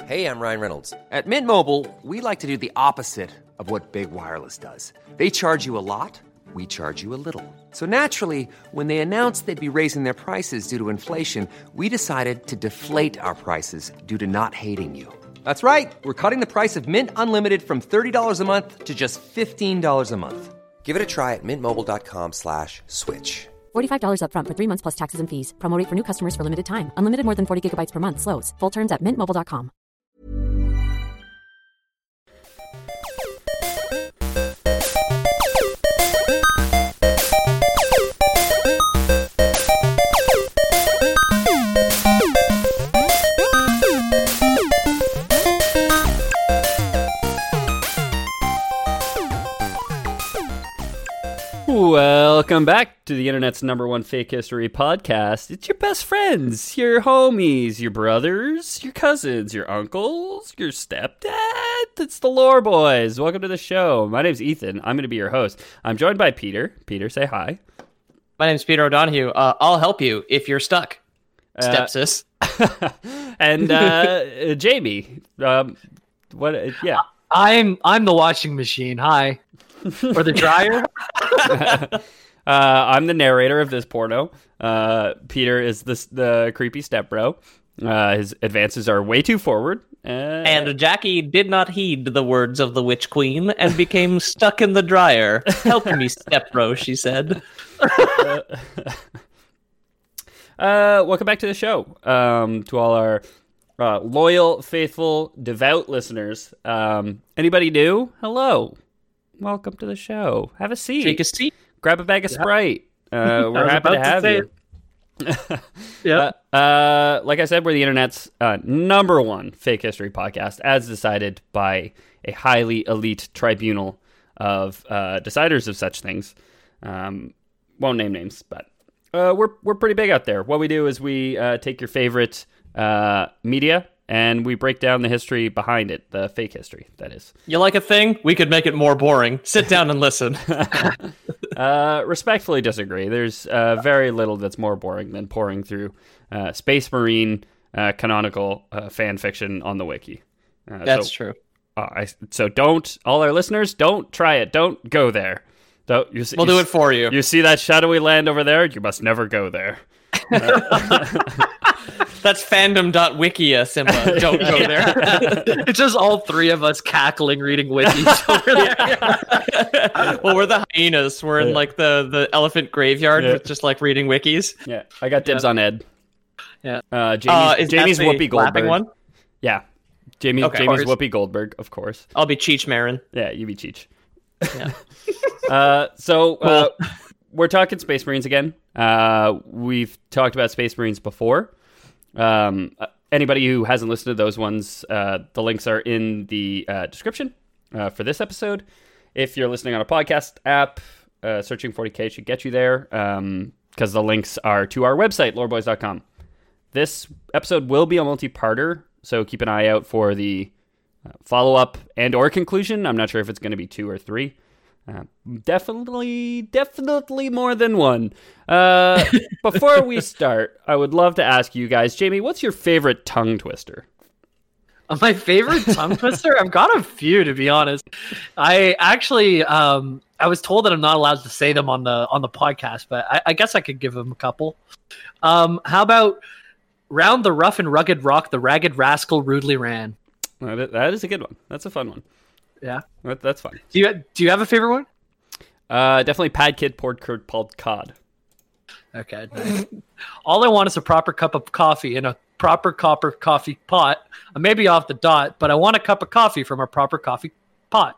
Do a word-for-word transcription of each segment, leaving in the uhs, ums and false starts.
Hey, I'm Ryan Reynolds. At Mint Mobile, we like to do the opposite of what Big Wireless does. They charge you a lot, we charge you a little. So naturally, when they announced they'd be raising their prices due to inflation, we decided to deflate our prices due to not hating you. That's right. We're cutting the price of Mint Unlimited from thirty dollars a month to just fifteen dollars a month. Give it a try at mintmobile.com slash switch. forty-five dollars up front for three months plus taxes and fees. Promo rate for new customers for limited time. Unlimited more than forty gigabytes per month. Slows full terms at mint mobile dot com. Welcome back to the internet's number one fake history podcast. It's your best friends, your homies, your brothers, your cousins, your uncles, your stepdad. It's the Lore Boys. Welcome to the show. My name's Ethan. I'm going to be your host. I'm joined by Peter. Peter, say hi. My name's Peter O'Donohue. Uh, I'll help you if you're stuck, stepsis. Uh, and uh, Jamie. Um, what? Uh, yeah. I'm I'm the washing machine. Hi. Or the dryer. uh, I'm the narrator of this porno. Uh, Peter is the the creepy stepbro. Uh, his advances are way too forward. Uh, and Jackie did not heed the words of the witch queen and became stuck in the dryer. Help me, stepbro, she said. uh, uh, welcome back to the show. Um, to all our uh, loyal, faithful, devout listeners. Um, anybody new? Hello. Welcome to the show. Have a seat. Take a seat. Grab a bag of yep. Sprite. Uh, we're happy to have to you. yeah. Uh, uh, like I said, we're the internet's uh, number one fake history podcast, as decided by a highly elite tribunal of uh, deciders of such things. Um, won't name names, but uh, we're we're pretty big out there. What we do is we uh, take your favorite uh, media and we break down the history behind it, the fake history, that is. You like a thing? We could make it more boring. Sit down and listen. uh, respectfully disagree. There's uh, very little that's more boring than pouring through uh, Space Marine uh, canonical uh, fan fiction on the wiki. Uh, that's so, true. Uh, I, so don't, all our listeners, don't try it. Don't go there. Don't, you, we'll you, do it for you. You see that shadowy land over there? You must never go there. Uh, That's fandom.wikia, Simba. Don't go there. It's just all three of us cackling reading wikis over there. Well, we're the hyenas. We're in like the, the elephant graveyard yeah. with just like reading wikis. Yeah, I got dibs yeah. on Ed. Yeah. Uh, Jamie's, uh, is Jamie's that Whoopi Goldberg. One? Yeah. Jamie, okay, Jamie's Whoopi Goldberg, of course. I'll be Cheech Marin. Yeah, you be Cheech. Yeah. uh, so uh, we're talking Space Marines again. Uh, we've talked about Space Marines before. Um, anybody who hasn't listened to those ones, uh, the links are in the uh, description uh, for this episode. If you're listening on a podcast app, uh, searching forty K should get you there because um, the links are to our website, lore boys dot com. This episode will be a multi-parter, so keep an eye out for the uh, follow-up and or conclusion. I'm not sure if it's going to be two or three. Uh, definitely, definitely more than one. Uh, before we start, I would love to ask you guys, Jamie, what's your favorite tongue twister? My favorite tongue twister? I've got a few, to be honest. I actually, um, I was told that I'm not allowed to say them on the on the podcast, but I, I guess I could give them a couple. Um, how about round the rough and rugged rock, the ragged rascal rudely ran. That, that is a good one. That's a fun one. Yeah, that, that's fun. Do you do you have a favorite one? Uh, definitely Pad Kid poured curd pulled cod. Okay. Nice. All I want is a proper cup of coffee in a proper copper coffee pot. I may be off the dot, but I want a cup of coffee from a proper coffee pot.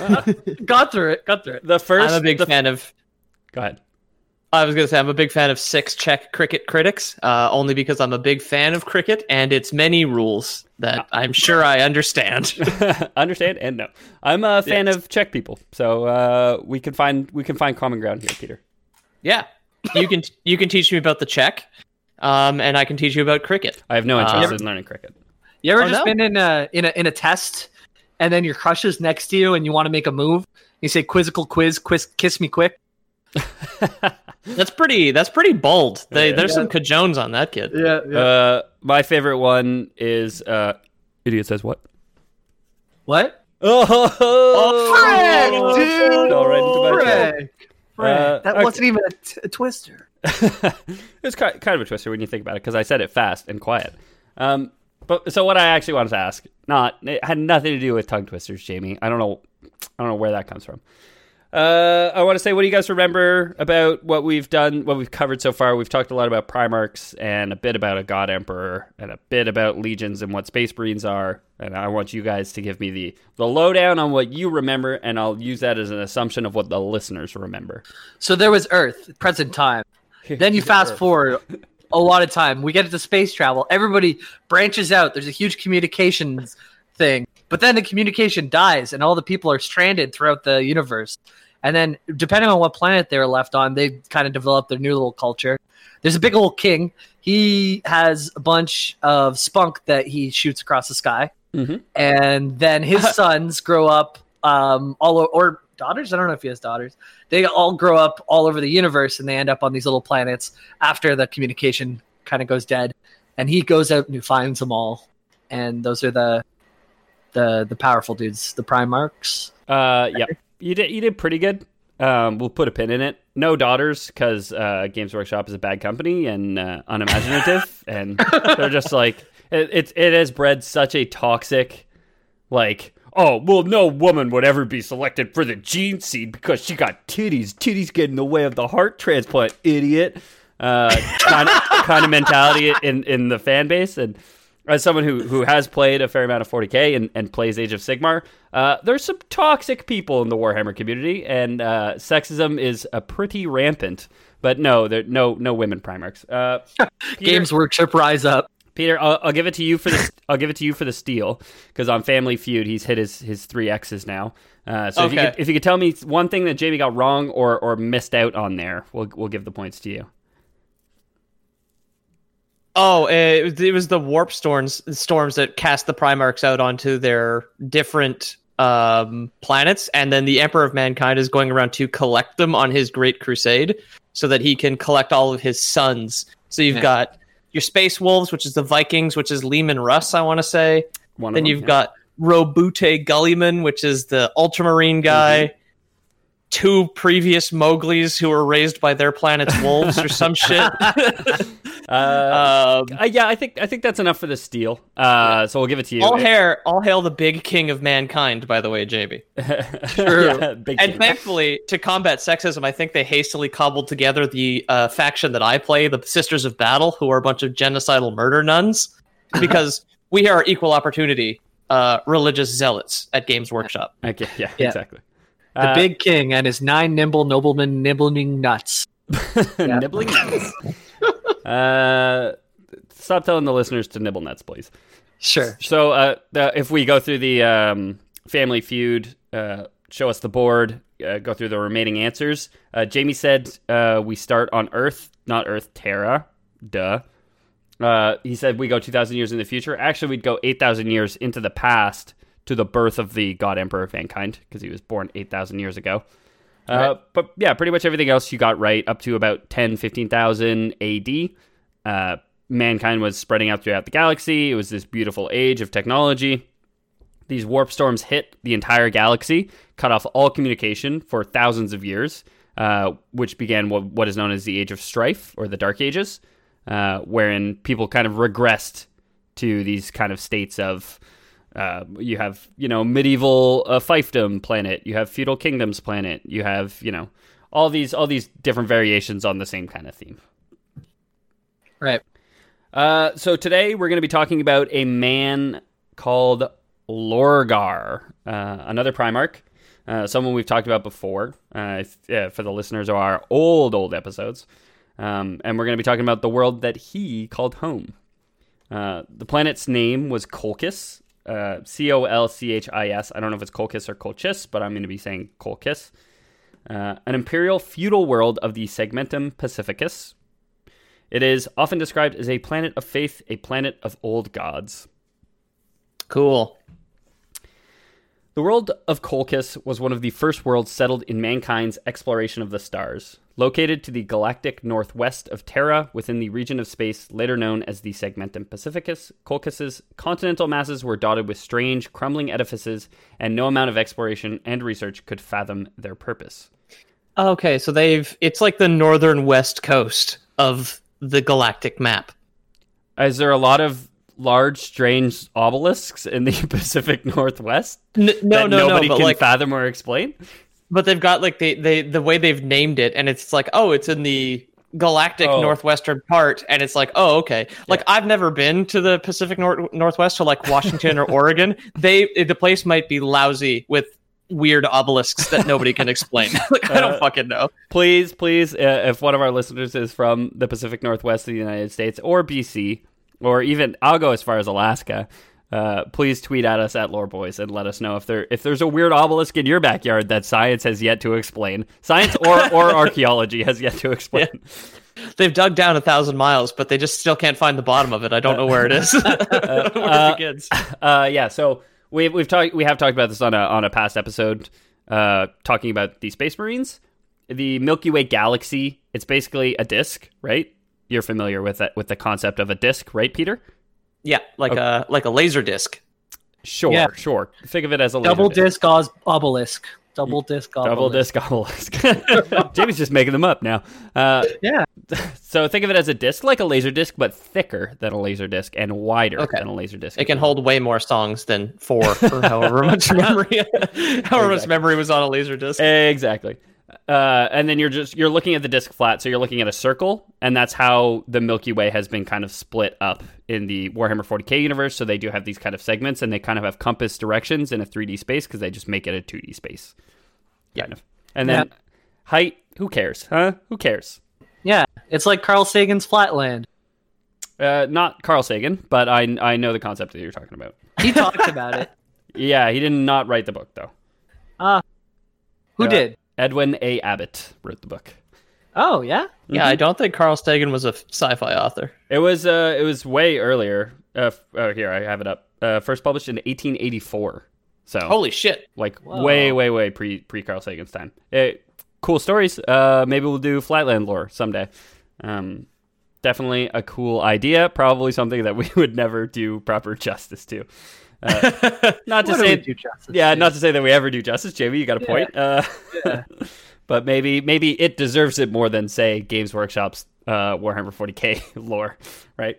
got through it. Got through it. The first. I'm a big the, fan of. Go ahead. I was going to say I'm a big fan of six Czech cricket critics, uh, only because I'm a big fan of cricket and its many rules that I'm sure I understand. Understand and no. I'm a fan yes. of Czech people, so uh, we can find we can find common ground here, Peter. Yeah, you can you can teach me about the Czech, um, and I can teach you about cricket. I have no interest uh, in learning cricket. You ever oh, just no? been in a in a in a test, and then your crush is next to you, and you want to make a move? You say quizzical quiz, quiz, kiss me quick. That's pretty. That's pretty bold. They, yeah, there's yeah. some cajones on that kid. Yeah. yeah. Uh, my favorite one is uh, Idiot says what? What? Oh, Oh, frick, dude! Fell right into my trap. Frick. Frick. Uh, that okay. wasn't even a, t- a twister. It's kind kind of a twister when you think about it, because I said it fast and quiet. Um, but so what I actually wanted to ask, not it had nothing to do with tongue twisters, Jamie. I don't know, I don't know where that comes from. Uh, I want to say, what do you guys remember about what we've done, what we've covered so far? We've talked a lot about Primarchs and a bit about a God Emperor and a bit about Legions and what Space Marines are. And I want you guys to give me the, the lowdown on what you remember, and I'll use that as an assumption of what the listeners remember. So there was Earth, present time. Then you fast Earth. forward a lot of time. We get into space travel. Everybody branches out. There's a huge communications thing. But then the communication dies, and all the people are stranded throughout the universe. And then, depending on what planet they were left on, they kind of develop their new little culture. There's a big old king. He has a bunch of spunk that he shoots across the sky. Mm-hmm. And then his sons grow up, um, all o- or daughters. I don't know if he has daughters. They all grow up all over the universe, and they end up on these little planets after the communication kind of goes dead. And he goes out and he finds them all. And those are the the the powerful dudes, the Primarchs. Uh, yeah, you did. You did pretty good. Um, we'll put a pin in it. No daughters, because uh, Games Workshop is a bad company and uh, unimaginative, and they're just like it. It, it has bred such a toxic, like, oh well, no woman would ever be selected for the gene seed because she got titties. Titties get in the way of the heart transplant, idiot. Uh, kind of kind of mentality in in the fan base. And as someone who, who has played a fair amount of forty K and, and plays Age of Sigmar, uh, there's some toxic people in the Warhammer community, and uh, sexism is uh, pretty rampant. But no, there no no women Primarchs. Uh, Peter, Games Workshop, rise up. Peter, I'll, I'll give it to you for the I'll give it to you for the steal, because on Family Feud he's hit his, his three X's now. Uh, so if you Okay. could, if you could tell me one thing that Jamie got wrong or or missed out on there, we'll we'll give the points to you. Oh, it was, it was the warp storms storms that cast the Primarchs out onto their different um, planets, and then the Emperor of Mankind is going around to collect them on his Great Crusade, so that he can collect all of his sons. So you've Yeah. got your Space Wolves, which is the Vikings, which is Leman Russ, I want to say. One of Then them, you've yeah. got Robute Gullyman, which is the Ultramarine guy. Mm-hmm. Two previous Mowglis who were raised by their planet's wolves or some shit. Uh, um, uh, yeah, I think I think that's enough for the steal. Uh, so we'll give it to you. all hair, all hail the big king of mankind. By the way, J B. True. Yeah, big And king. thankfully, to combat sexism, I think they hastily cobbled together the uh, faction that I play, the Sisters of Battle, who are a bunch of genocidal murder nuns, because we are equal opportunity uh, religious zealots at Games Workshop. Okay, yeah, Yeah. exactly. The Uh, big king and his nine nimble noblemen nibbling nuts. nibbling nuts. uh, stop telling the listeners to nibble nuts, please. Sure. So, uh, the, if we go through the um, Family Feud, uh, show us the board, uh, go through the remaining answers. Uh, Jamie said uh, we start on Earth, not Earth Terra. Duh. Uh, he said we go two thousand years in the future. Actually, we'd go eight thousand years into the past to the birth of the God Emperor of Mankind, because he was born eight thousand years ago. Uh, Right. But yeah, pretty much everything else you got right, up to about ten, fifteen thousand A D. Uh, mankind was spreading out throughout the galaxy. It was this beautiful age of technology. These warp storms hit the entire galaxy, cut off all communication for thousands of years, uh, which began what, what is known as the Age of Strife, or the Dark Ages, uh, wherein people kind of regressed to these kind of states of Uh, you have, you know, medieval uh, fiefdom planet. You have feudal kingdoms planet. You have, you know, all these all these different variations on the same kind of theme. Right. Uh, so today we're going to be talking about a man called Lorgar, uh, another Primarch, uh, someone we've talked about before, uh, if, uh, for the listeners of our old, old episodes. Um, and we're going to be talking about the world that he called home. Uh, the planet's name was Colchis. Uh, C O L C H I S. I don't know if it's Colchis or Colchis, but I'm going to be saying Colchis. Uh, an imperial feudal world of the Segmentum Pacificus. It is often described as a planet of faith, a planet of old gods. Cool. The world of Colchis was one of the first worlds settled in mankind's exploration of the stars. Located to the galactic northwest of Terra, within the region of space later known as the Segmentum Pacificus, Colchis's continental masses were dotted with strange, crumbling edifices, and no amount of exploration and research could fathom their purpose. Okay, so they've it's like the northern west coast of the galactic map. Is there a lot of large, strange obelisks in the Pacific Northwest N- no, that no, nobody no, but can like, fathom or explain? but they've got like the they the way they've named it, and it's like, oh, it's in the galactic Oh. northwestern part, and it's like, oh, okay. Like I've never been to the Pacific Nor- Northwest, so like Washington or Oregon. They the place might be lousy with weird obelisks that nobody can explain. Like I don't Uh, fucking know. Please, please, uh, if one of our listeners is from the Pacific Northwest of the United States or B C, or even I'll go as far as Alaska, uh, please tweet at us at Lore Boys and let us know if there if there's a weird obelisk in your backyard that science has yet to explain. Science or, or archaeology has yet to explain. They've dug down a thousand miles, but they just still can't find the bottom of it. I don't know where it is. I don't know where uh, it begins. Uh, yeah, so we've we've talked we have talked about this on a on a past episode, uh, talking about the Space Marines, the Milky Way galaxy. It's basically a disk, right? You're familiar with that with the concept of a disk, right, Peter? Yeah, like a like a laser disc. Sure, Yeah. sure. Think of it as a laser Double disc. disc os- obelisk. Double disc obelisk. Double disc obelisk. Jamie's just making them up now. Uh, Yeah. so think of it as a disc, like a laser disc, but thicker than a laser disc and wider Okay. than a laser disc. It can hold way more songs than four, or however much memory, however much memory was on a laser disc. Exactly. Uh, and then you're just you're looking at the disc flat, so you're looking at a circle, and that's how the Milky Way has been kind of split up in the Warhammer forty K universe. So they do have these kind of segments, and they kind of have compass directions in a three D space because they just make it a two D space, kind of. And then Yeah. height, who cares, huh? Who cares? Yeah. It's like Carl Sagan's Flatland. Uh, not Carl Sagan, but I I know the concept that you're talking about. He talked about it. Yeah, he did not write the book though. Uh, who Uh, did? Edwin A. Abbott wrote the book. Oh, yeah? Yeah, I don't think Carl Sagan was a f- sci-fi author. It was uh, it was way earlier. Uh, f- oh, here I have it up. Uh, first published in eighteen eighty-four. So Holy shit! like Whoa. way, way, way pre pre Carl Sagan's time. It, cool stories. Uh, maybe we'll do Flatland lore someday. Um, definitely a cool idea. Probably something that we would never do proper justice to. Uh, not to What do say, we do justice yeah, to? not to say that we ever do justice. Jamie, you got a point. Uh, but maybe maybe it deserves it more than say Games Workshop's uh, Warhammer forty K lore, right?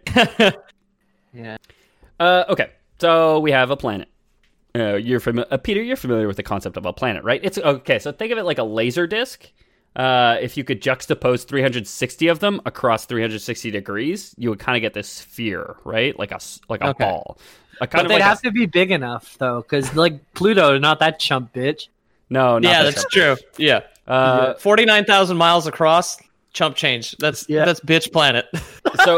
Yeah. Uh, okay, so we have a planet. Uh, you're familiar, uh, Peter. You're familiar with the concept of a planet, right? It's okay. So think of it like a laser disc. Uh, if you could juxtapose three hundred sixty of them across three hundred sixty degrees, you would kind of get this sphere, right? Like a s- like a Okay. ball. A kind But of they'd like have a, to be big enough, though, because, like, Pluto, not that chump bitch. no, not Yeah, that that's sharp. true. Yeah, Uh, forty-nine thousand miles across, chump change. That's Yeah. that's bitch planet. so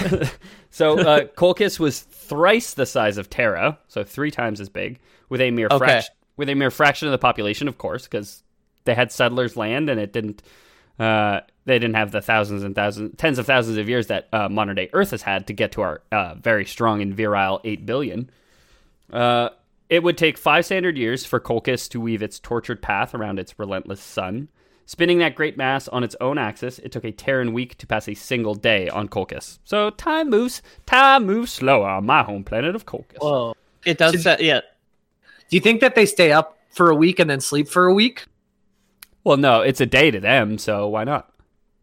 so uh, Colchis was thrice the size of Terra, so three times as big, with a mere Okay. fraction with a mere fraction of the population, of course, because they had settlers' land and it didn't. Uh, they didn't have the thousands and thousands, tens of thousands of years that uh, modern day Earth has had to get to our uh, very strong and virile eight billion. Uh, it would take five standard years for Colchis to weave its tortured path around its relentless sun. Spinning that great mass on its own axis, it took a Terran week to pass a single day on Colchis. So time moves, time moves slower on my home planet of Colchis. Whoa. It does. Say, yeah, Do you think that they stay up for a week and then sleep for a week? Well, no, it's a day to them, so why not?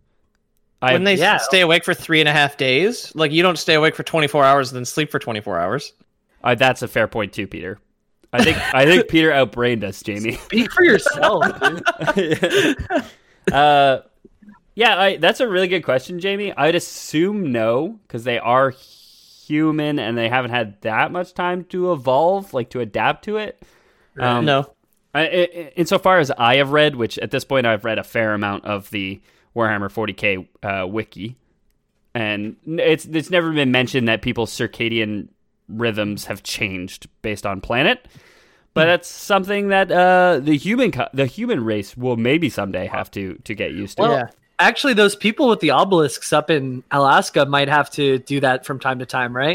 I when they yeah. stay awake for three and a half days, like you don't stay awake for twenty-four hours and then sleep for twenty-four hours. Uh, that's a fair point too, Peter. I think I think Peter outbrained us, Jamie. Speak for yourself, dude. uh, yeah, I, that's a really good question, Jamie. I'd assume no, because they are human and they haven't had that much time to evolve, like to adapt to it. Um, no, I, I, insofar as I have read, which at this point I've read a fair amount of the Warhammer forty K uh, wiki, and it's it's never been mentioned that people's circadian rhythms have changed based on planet, but that's something that uh, the human co- the human race will maybe someday have to to get used to. Well, Yeah. actually, those people with the obelisks up in Alaska might have to do that from time to time, right?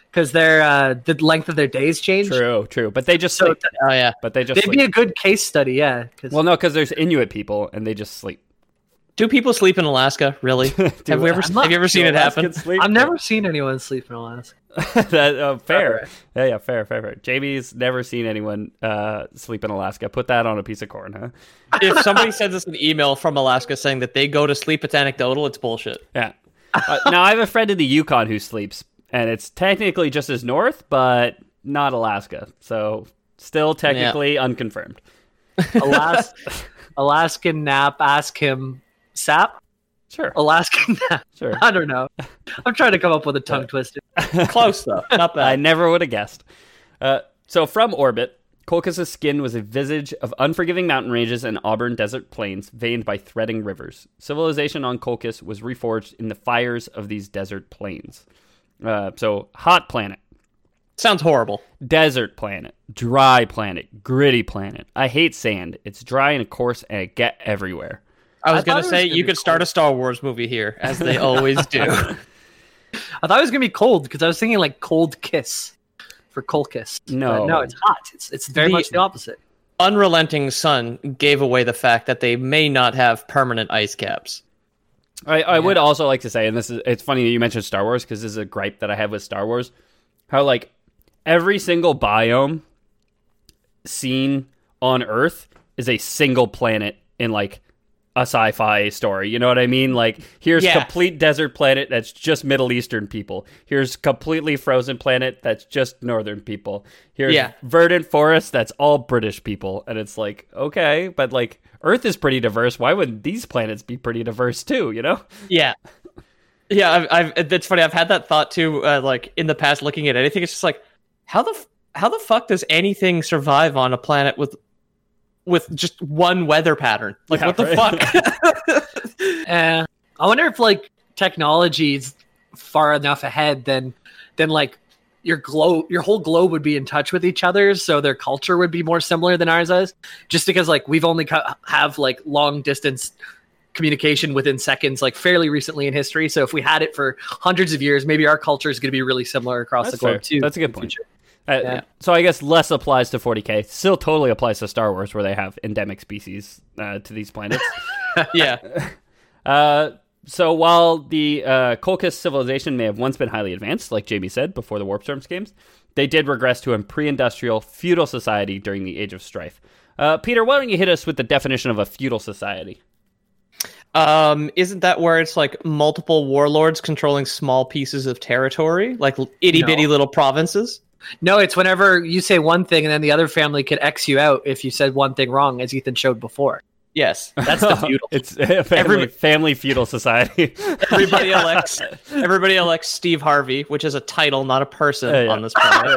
because their uh, the length of their days change. True, true. But they just So sleep. th- Oh yeah. But they just they'd sleep. be a good case study, yeah. 'cause- Well, no, because there's Inuit people and they just sleep. Do people sleep in Alaska? Really? have we ever? I'm not- Have you ever seen it happen? Alaskans sleep? I've never seen anyone sleep in Alaska. that, uh, fair. Alright. Yeah, yeah, fair, fair, fair. Jamie's never seen anyone uh, sleep in Alaska. Put that on a piece of corn, huh? If somebody sends us an email from Alaska saying that they go to sleep, it's anecdotal. It's bullshit. Yeah. Uh, now, I have a friend in the Yukon who sleeps, and it's technically just as north, but not Alaska. So still technically unconfirmed. Alas- Alaskan nap, ask him sap? Sure. Alaskan nap. Sure. I don't know. I'm trying to come up with a tongue twister. Close though. Not I bad. never would have guessed. Uh, so from orbit, Colchis' skin was a visage of unforgiving mountain ranges and auburn desert plains veined by threading rivers. Civilization on Colchis was reforged in the fires of these desert plains. Uh, so hot planet, Sounds horrible. desert planet, dry planet, gritty planet. I hate sand. It's dry and coarse and it get everywhere. I was I gonna thought it was say gonna you be could start cold. a Star Wars movie here, as they always do. I thought it was gonna be cold because I was thinking like cold kiss for Colchis. No. But no, it's hot. It's it's very The- much the opposite. Unrelenting sun gave away the fact that they may not have permanent ice caps. I, I would also like to say, and this is, it's funny that you mentioned Star Wars because this is a gripe that I have with Star Wars, how like every single biome seen on Earth is a single planet in like a sci-fi story. You know what I mean? Like here's Yeah. complete desert planet that's just Middle Eastern people. Here's completely frozen planet that's just Northern people. Here's Yeah. verdant forest that's all British people. And it's like, okay, but like Earth is pretty diverse. Why wouldn't these planets be pretty diverse too? You know? Yeah. Yeah, I've, I've it's funny. I've had that thought too. Uh, like in the past, looking at anything, it's just like, how the f- how the fuck does anything survive on a planet with with just one weather pattern? Like, Yeah, what the right. fuck? Uh, I wonder if like technology is far enough ahead then then like your globe your whole globe would be in touch with each other, so their culture would be more similar than ours is. Just because like we've only co- have like long distance communication within seconds, like fairly recently in history. So if we had it for hundreds of years, maybe our culture is going to be really similar across That's the globe fair. too. That's a good in the point. future. Uh, Yeah. So I guess less applies to forty K. Still totally applies to Star Wars, where they have endemic species uh, to these planets. Yeah. uh, so while the uh, Colchis civilization may have once been highly advanced, like Jamie said, before the Warp Storms games, they did regress to a pre-industrial feudal society during the Age of Strife. Uh, Peter, why don't you hit us with the definition of a feudal society? Um, isn't that where it's like multiple warlords controlling small pieces of territory, like itty bitty No. little provinces? No, it's whenever you say one thing and then the other family could X you out if you said one thing wrong, as Ethan showed before. Yes. That's the feudal. It's a family, Every- family feudal society. Everybody elects. Everybody elects Steve Harvey, which is a title, not a person, Yeah, yeah. on this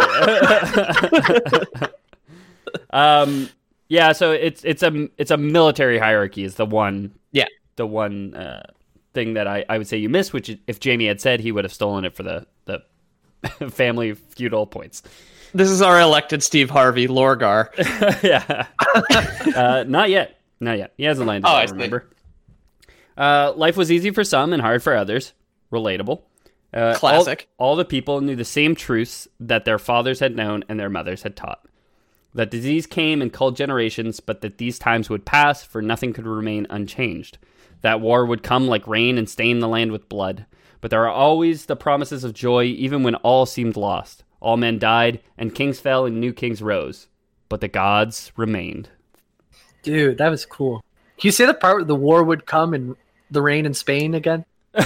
planet. um, yeah, so it's it's a it's a military hierarchy is the one Yeah. the one uh, thing that I, I would say you miss, which if Jamie had said, he would have stolen it for the the family feudal points. This is our elected Steve Harvey, Lorgar. Yeah, uh, not yet, not yet. He hasn't landed. Oh, yet, I see. remember. Uh, life was easy for some and hard for others. Relatable. Uh, Classic. All, all the people knew the same truths that their fathers had known and their mothers had taught. That disease came and culled generations, but that these times would pass, for nothing could remain unchanged. That war would come like rain and stain the land with blood. But there are always the promises of joy, even when all seemed lost. All men died, and kings fell, and new kings rose. But the gods remained. Dude, that was cool. Can you say the part where the war would come and the rain in Spain again? uh,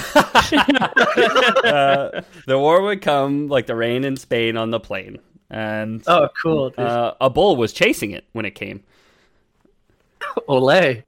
the war would come like the rain in Spain on the plain. And Oh, cool. Dude. uh, a bull was chasing it when it came. Olay.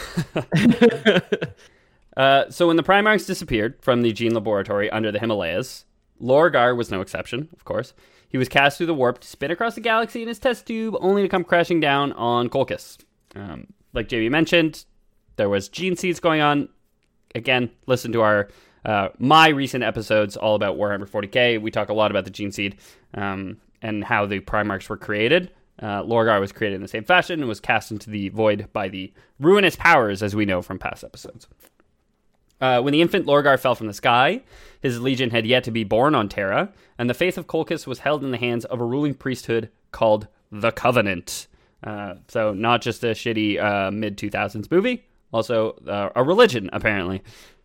Uh, so when the Primarchs disappeared from the gene laboratory under the Himalayas, Lorgar was no exception, of course. He was cast through the warp to spin across the galaxy in his test tube, only to come crashing down on Colchis. Um, like J B mentioned, there was gene seeds going on. Again, listen to our uh, my recent episodes all about Warhammer forty K. We talk a lot about the gene seed um, and how the Primarchs were created. Uh, Lorgar was created in the same fashion and was cast into the void by the ruinous powers, as we know from past episodes. Uh, when the infant Lorgar fell from the sky, his legion had yet to be born on Terra, and the faith of Colchis was held in the hands of a ruling priesthood called the Covenant. Uh, so not just a shitty uh, mid two thousands movie, also uh, a religion, apparently.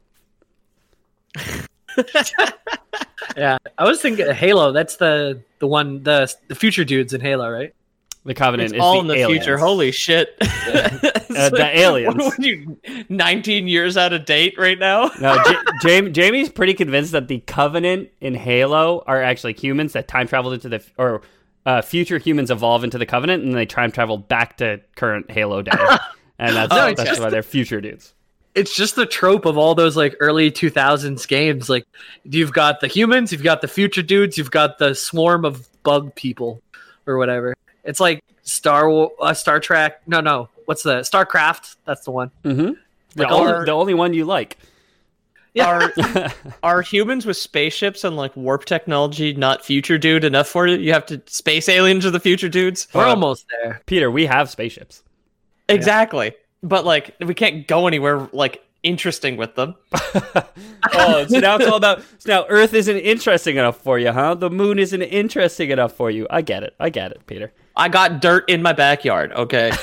Yeah, I was thinking Halo. That's the the one the the future dudes in Halo, right? The Covenant It's is all the in the aliens. future. Holy shit. Uh, the aliens. What are you, nineteen years out of date right now? No, J- Jamie, Jamie's pretty convinced that the Covenant in Halo are actually humans that time traveled into the or uh, future humans evolve into the Covenant, and they time travel back to current Halo day, and that's, No, that's just- why they're future dudes. It's just the trope of all those like early two thousands games. Like you've got the humans, you've got the future dudes, you've got the swarm of bug people or whatever. It's like Star Wa- uh, Star Trek. No, no. What's the StarCraft? That's the one. Mm-hmm. The, Like only, our- the only one you like. Are are humans with spaceships and like warp technology not future dude enough for you? You have to space aliens are the future dudes. We're Uh, almost there. Peter, we have spaceships. Exactly, but like we can't go anywhere like interesting with them. Oh, so now it's all about. So now Earth isn't interesting enough for you, huh? The moon isn't interesting enough for you. I get it. I get it, Peter. I got dirt in my backyard. Okay.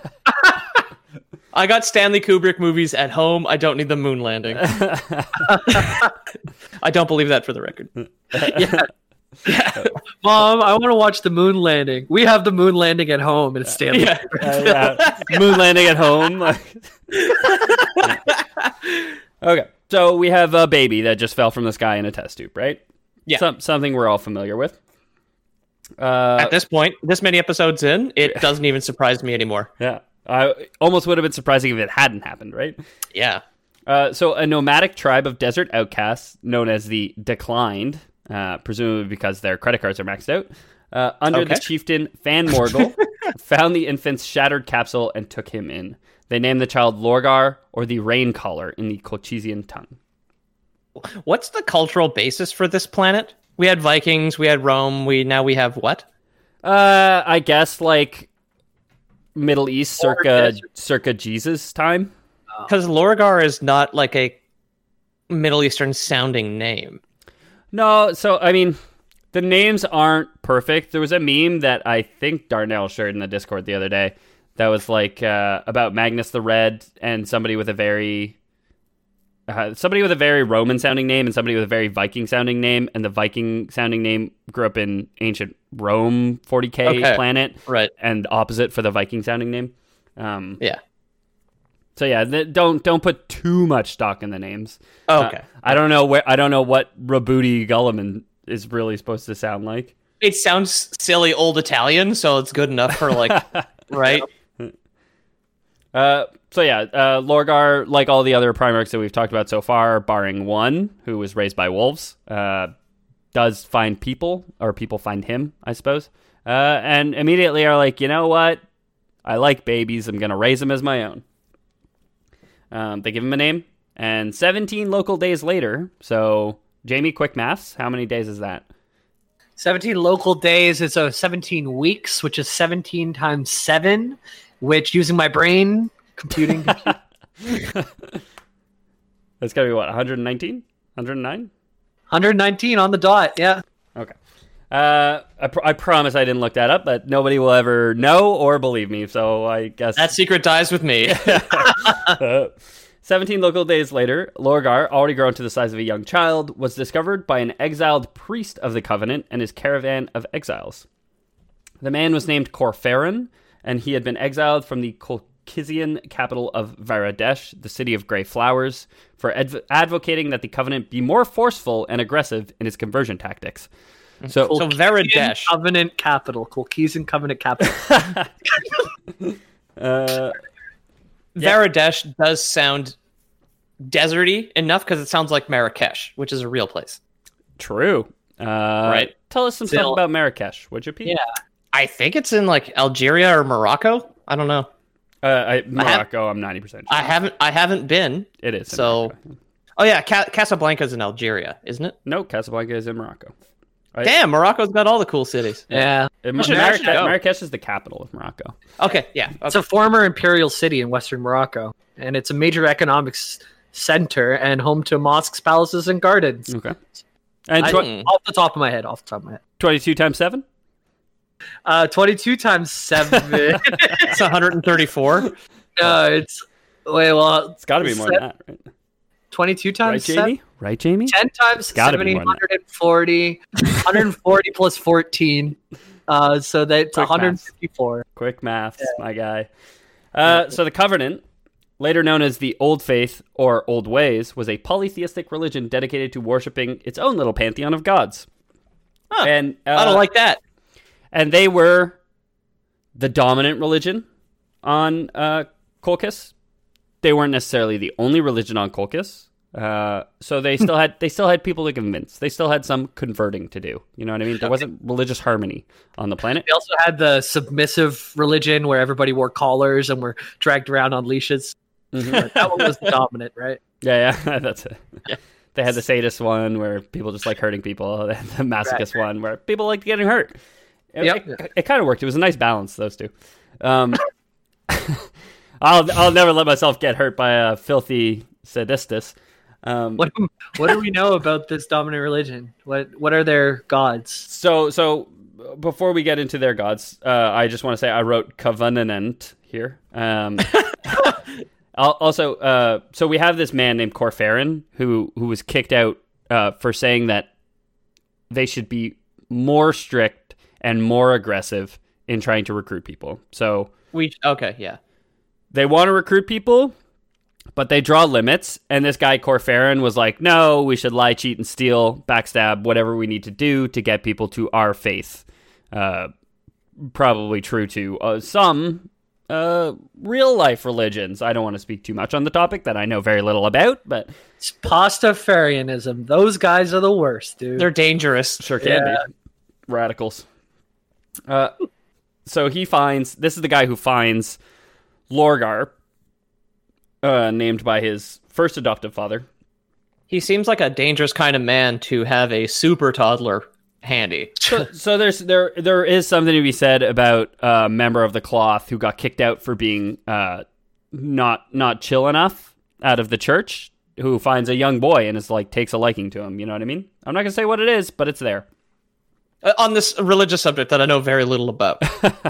I got Stanley Kubrick movies at home. I don't need the moon landing. I don't believe that for the record. Yeah. Mom, I want to watch the moon landing. We have the moon landing at home, and it's Stanley. Yeah. Uh, yeah. Moon landing at home. Okay, so we have a baby that just fell from the sky in a test tube, right? Yeah. Some, something we're all familiar with. Uh, At this point, this many episodes in, it doesn't even surprise me anymore. yeah, I almost would have been surprising if it hadn't happened, right? Yeah. Uh, so a nomadic tribe of desert outcasts known as the Declined, uh, presumably because their credit cards are maxed out, uh, under the Okay. chieftain Fan Morgul, found the infant's shattered capsule and took him in. They named the child Lorgar, or the Raincaller in the Colchisian tongue. What's the cultural basis for this planet? We had Vikings, we had Rome, we now we have what? Uh, I guess like Middle East Or circa desert. circa Jesus time. Because Lorgar is not like a Middle Eastern sounding name. No, so I mean, the names aren't perfect. There was a meme that I think Darnell shared in the Discord the other day that was like uh, about Magnus the Red and somebody with a very uh, somebody with a very Roman sounding name and somebody with a very Viking sounding name, and the Viking sounding name grew up in ancient Rome forty K Okay. planet, Right. and opposite for the Viking sounding name. Um, Yeah. So yeah, th- don't don't put too much stock in the names. Okay. Uh, I don't know where I don't know what Rabooty Gulliman is really supposed to sound like. It sounds silly old Italian, so it's good enough for like, right? Uh, so yeah, uh, Lorgar, like all the other Primarchs that we've talked about so far, barring one who was raised by wolves, uh, does find people, or people find him, I suppose, uh, and immediately are like, you know what? I like babies. I'm gonna raise them as my own. Um, they give him a name, and seventeen local days later. So Jamie, quick maths. How many days is that? seventeen local days is a seventeen weeks, which is seventeen times seven, which using my brain computing. That's gotta be what, one hundred nineteen? one hundred nine? one hundred nineteen on the dot. Yeah. Okay. Uh, I, pr- I promise I didn't look that up, but nobody will ever know or believe me, so I guess... That secret dies with me. Uh, seventeen local days later, Lorgar, already grown to the size of a young child, was discovered by an exiled priest of the Covenant and his caravan of exiles. The man was named Corferin, and he had been exiled from the Colchisian capital of Varadesh, the city of grey flowers, for adv- advocating that the Covenant be more forceful and aggressive in its conversion tactics. So, So Varadesh. Covenant capital. Colchisian Covenant capital. uh, Varadesh does sound deserty enough because it sounds like Marrakesh, which is a real place. true. Uh, Right. Tell us some Still- stuff about Marrakesh, would you, Pete? Yeah. I think it's in like Algeria or Morocco. I don't know. Uh, I, Morocco, I'm ninety percent sure. I haven't. I haven't been. It is. in So, Morocco. oh yeah, Ca- Casablanca's in Algeria, isn't it? No, Casablanca is in Morocco. Right? Damn, Morocco's got all the cool cities. Yeah. Uh, I should Marrakesh, actually go. Marrakesh is the capital of Morocco. Okay, yeah. It's Okay. a former imperial city in western Morocco, and it's a major economic s- center and home to mosques, palaces, and gardens. Okay. And I, tw- off the top of my head, off the top of my head. twenty-two times seven? Uh, twenty-two times seven. It's one hundred thirty-four. No, it's wait. Well, It's got to be more than that, right? Twenty-two Right, times seven. Jamie? Right, Jamie? Ten times gotta be seventy, more one than hundred forty. one hundred forty plus fourteen. Uh, so that's Quick one hundred fifty-four. Quick maths, my guy. Uh, so the Covenant, later known as the Old Faith or Old Ways, was a polytheistic religion dedicated to worshipping its own little pantheon of gods. Huh, And uh, I don't like that. And they were the dominant religion on uh, Colchis. They weren't necessarily the only religion on Colchis. Uh, so they still had they still had people to convince. They still had some converting to do. You know what I mean? There wasn't religious harmony on the planet. They also had the submissive religion where everybody wore collars and were dragged around on leashes. Mhm. That one was the dominant, right? Yeah, yeah, that's it. They had the sadist one where people just like hurting people. They had the masochist Right. one where people liked getting hurt. It, Yep. it, it kind of worked. It was a nice balance, those two. Um, I'll I'll never let myself get hurt by a filthy sadistus. Um, What what do we know about this dominant religion? What what are their gods? So so before we get into their gods, uh, I just want to say I wrote covenant here. Um, Al- also, uh, so we have this man named Corferin who who was kicked out uh, for saying that they should be more strict and more aggressive in trying to recruit people. So We okay, yeah. they want to recruit people, but they draw limits. And this guy Corferin was like, no, we should lie, cheat, and steal, backstab, whatever we need to do to get people to our faith. Uh, probably true to uh, some uh, real life religions. I don't want to speak too much on the topic that I know very little about, but It's Pastafarianism. Those guys are the worst, dude. They're dangerous. sure can Yeah. be. Radicals. Uh, so he finds, this is the guy who finds Lorgar, uh, named by his first adoptive father. He seems like a dangerous kind of man to have a super toddler handy. So, so there's there there is something to be said about a member of the cloth who got kicked out for being uh, not not chill enough out of the church, who finds a young boy and is like takes a liking to him. You know what I mean? I'm not gonna say what it is, but it's there. Uh, on this religious subject that I know very little about.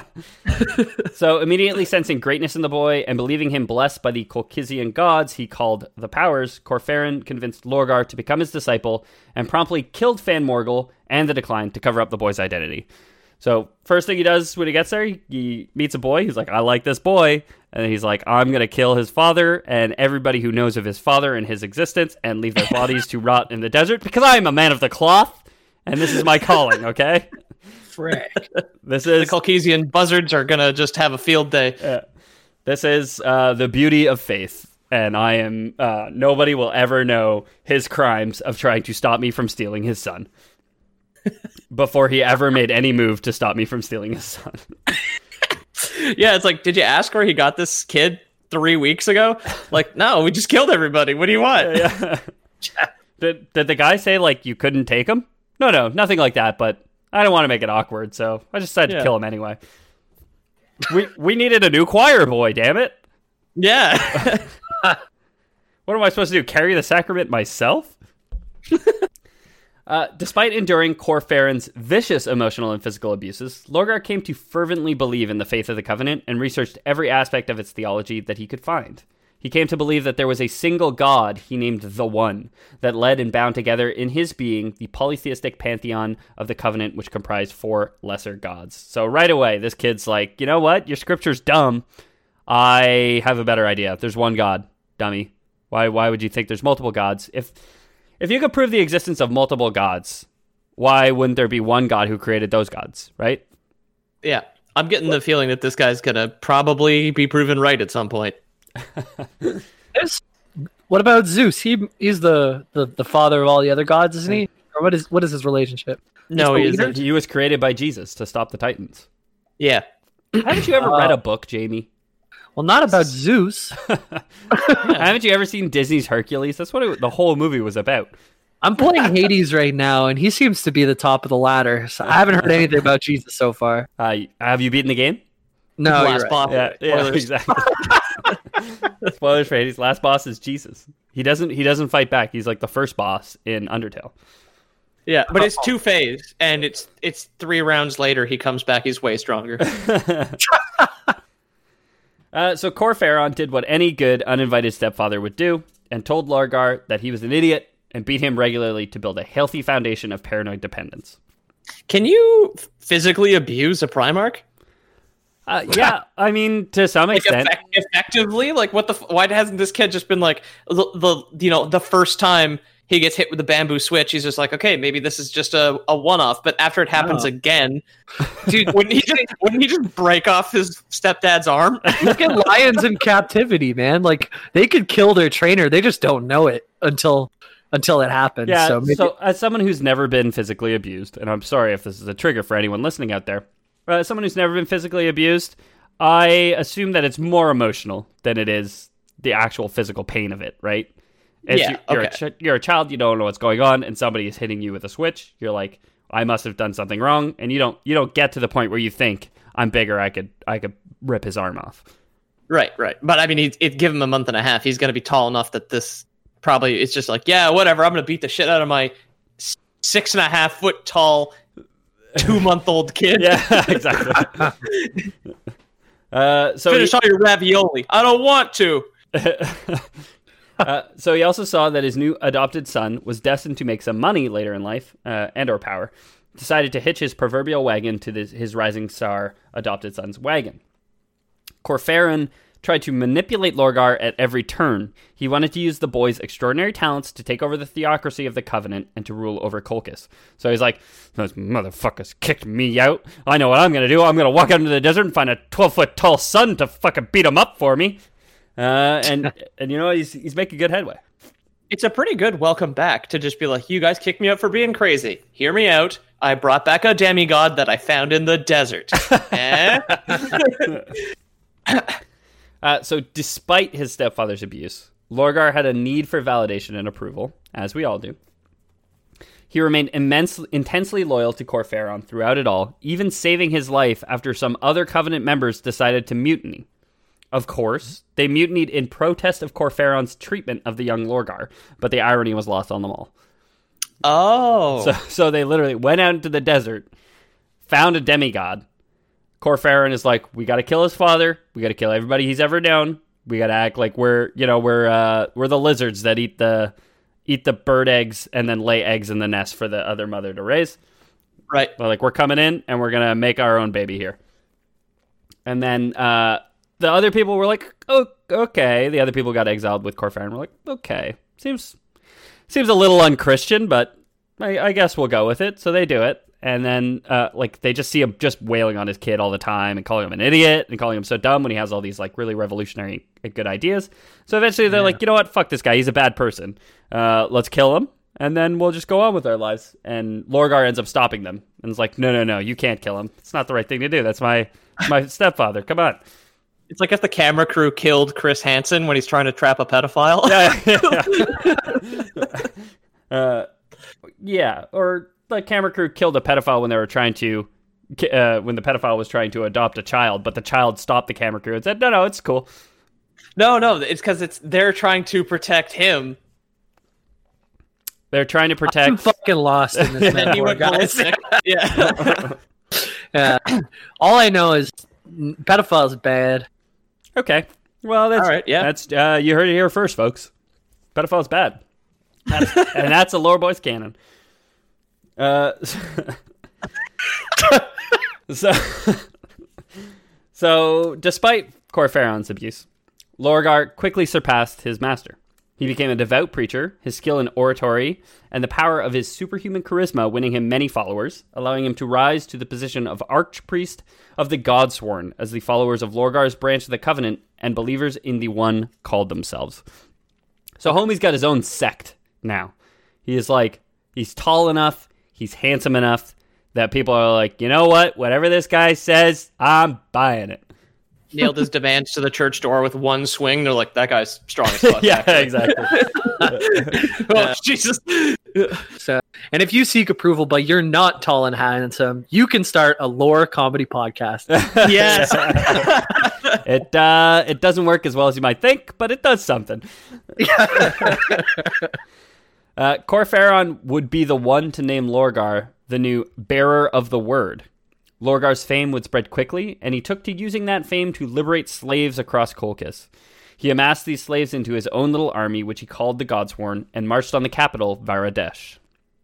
So immediately sensing greatness in the boy and believing him blessed by the Colchizian gods he called the Powers, Corferin convinced Lorgar to become his disciple and promptly killed Fan Morgul and the Decline to cover up the boy's identity. So first thing he does when he gets there, he, he meets a boy. He's like, I like this boy. And then he's like, I'm going to kill his father and everybody who knows of his father and his existence and leave their bodies to rot in the desert because I am a man of the cloth and this is my calling, okay? frick. This The is Caucasian buzzards are gonna just have a field day. uh, this is uh, the beauty of faith, and I am uh, nobody will ever know his crimes of trying to stop me from stealing his son before he ever made any move to stop me from stealing his son. Yeah, it's like, did you ask where he got this kid three weeks ago? Like, no, we just killed everybody. What do you want? Yeah. did did the guy say like you couldn't take him? No, no, nothing like that. But I don't want to make it awkward, so I just decided Yeah. to kill him anyway. We we needed a new choir boy, damn it. Yeah. What am I supposed to do? Carry the sacrament myself? uh, despite enduring Corferin's vicious emotional and physical abuses, Lorgar came to fervently believe in the faith of the Covenant and researched every aspect of its theology that he could find. He came to believe that there was a single God he named the One that led and bound together in his being the polytheistic pantheon of the Covenant, which comprised four lesser gods. So right away, this kid's like, you know what? Your scripture's dumb. I have a better idea. There's one God, dummy. Why why would you think there's multiple gods? If if you could prove the existence of multiple gods, why wouldn't there be one God who created those gods, right? Yeah. I'm getting the feeling that this guy's gonna probably be proven right at some point. There's- what about Zeus? He he's the, the, the father of all the other gods, isn't he? Or what is what is his relationship? No, He's he the leader? isn't. He was created by Jesus to stop the Titans. Yeah. Haven't you ever read a book, Jamie? Well, not about Zeus. Haven't you ever seen Disney's Hercules? That's what it, the whole movie was about. I'm playing Hades right now, and he seems to be the top of the ladder. So I haven't heard anything about Jesus so far. Uh, have you beaten the game? No, Last you're right. boss. Yeah, yeah, Spoilers. exactly. Spoilers for Hades. Last boss is Jesus. He doesn't. He doesn't fight back. He's like the first boss in Undertale. Yeah, but it's two phase, and it's it's three rounds later. He comes back. He's way stronger. uh, so Corferon did what any good uninvited stepfather would do, and told Lorgar that he was an idiot, and beat him regularly to build a healthy foundation of paranoid dependence. Can you physically abuse a Primarch? Uh, yeah, I mean, to some Like extent. effect- effectively, like what the? F- why hasn't this kid just been like the, the you know the first time he gets hit with the bamboo switch, he's just like, okay, maybe this is just a, a one off. But after it happens No. again, dude, wouldn't he just wouldn't he just break off his stepdad's arm? Look at lions in captivity, man. Like they could kill their trainer. They just don't know it until until it happens. Yeah, So, maybe, so as someone who's never been physically abused, and I'm sorry if this is a trigger for anyone listening out there, uh, someone who's never been physically abused, I assume that it's more emotional than it is the actual physical pain of it, right? If Yeah, you, you're, okay. a ch- you're a child, you don't know what's going on, and somebody is hitting you with a switch. You're like, I must have done something wrong, and you don't you don't get to the point where you think I'm bigger, I could I could rip his arm off. Right, right. But I mean, he'd, it'd give him a month and a half. He's going to be tall enough that this probably it's just like, yeah, whatever. I'm going to beat the shit out of my s- six and a half foot tall, two month old kid. Yeah, exactly. uh, so Finish he- all your ravioli. I don't want to. Uh, so he also saw that his new adopted son was destined to make some money later in life, uh, and or power. Decided to hitch his proverbial wagon to this, his rising star adopted son's wagon. Corferon tried to manipulate Lorgar at every turn. He wanted to use the boy's extraordinary talents to take over the theocracy of the Covenant and to rule over Colchis. So he's like, those motherfuckers kicked me out. I know what I'm going to do. I'm going to walk out into the desert and find a twelve-foot tall son to fucking beat him up for me. Uh, and and you know he's he's making good headway. It's a pretty good welcome back to just be like, you guys kicked me out for being crazy. Hear me out. I brought back a demigod that I found in the desert. Eh? Uh, so despite his stepfather's abuse, Lorgar had a need for validation and approval, as we all do. He remained immensely, intensely loyal to Corferon throughout it all, even saving his life after some other Covenant members decided to mutiny. Of course, they mutinied in protest of Corferon's treatment of the young Lorgar, but the irony was lost on them all. Oh. So, so they literally went out into the desert, found a demigod. Corferon is like, we got to kill his father. We got to kill everybody he's ever known. We got to act like we're, you know, we're uh, we're the lizards that eat the eat the bird eggs and then lay eggs in the nest for the other mother to raise. Right. But like, we're coming in and we're gonna make our own baby here. And then uh, the other people were like, oh, okay. The other people got exiled with Corferon. We're like, okay, seems seems a little unchristian, but I, I guess we'll go with it. So they do it. And then, uh, like, they just see him just wailing on his kid all the time and calling him an idiot and calling him so dumb when he has all these, like, really revolutionary good ideas. So eventually they're yeah. like, you know what? Fuck this guy. He's a bad person. Uh, let's kill him. And then we'll just go on with our lives. And Lorgar ends up stopping them. And it's like, no, no, no. You can't kill him. It's not the right thing to do. That's my my stepfather. Come on. It's like if the camera crew killed Chris Hansen when he's trying to trap a pedophile. Yeah. yeah. uh, yeah. Or... the camera crew killed a pedophile when they were trying to, uh, when the pedophile was trying to adopt a child, but the child stopped the camera crew and said, no, no, it's cool. No, no, it's because it's they're trying to protect him. They're trying to protect... I'm fucking lost in this metaphor, guys. Yeah. yeah. All I know is pedophile's bad. Okay. Well, that's... All right, yeah. That's, uh, you heard it here first, folks. Pedophile's bad. That's, and that's a Lore Boys canon. Uh, so, so despite Corferon's abuse, Lorgar quickly surpassed his master. He became a devout preacher, his skill in oratory, and the power of his superhuman charisma winning him many followers, allowing him to rise to the position of archpriest of the Godsworn as the followers of Lorgar's branch of the Covenant and believers in the One called themselves. So homie's got his own sect now. He is like, he's tall enough, he's handsome enough that people are like, you know what? Whatever this guy says, I'm buying it. Nailed his demands to the church door with one swing. They're like, that guy's strong as fuck. Yeah, actually. exactly. Oh, Jesus. So, and if you seek approval, but you're not tall and handsome, you can start a lore comedy podcast. Yes. it uh, it doesn't work as well as you might think, but it does something. uh, Corferon would be the one to name Lorgar the new bearer of the word. Lorgar's fame would spread quickly, and he took to using that fame to liberate slaves across Colchis. He amassed these slaves into his own little army, which he called the Godsworn, and marched on the capital, Varadesh.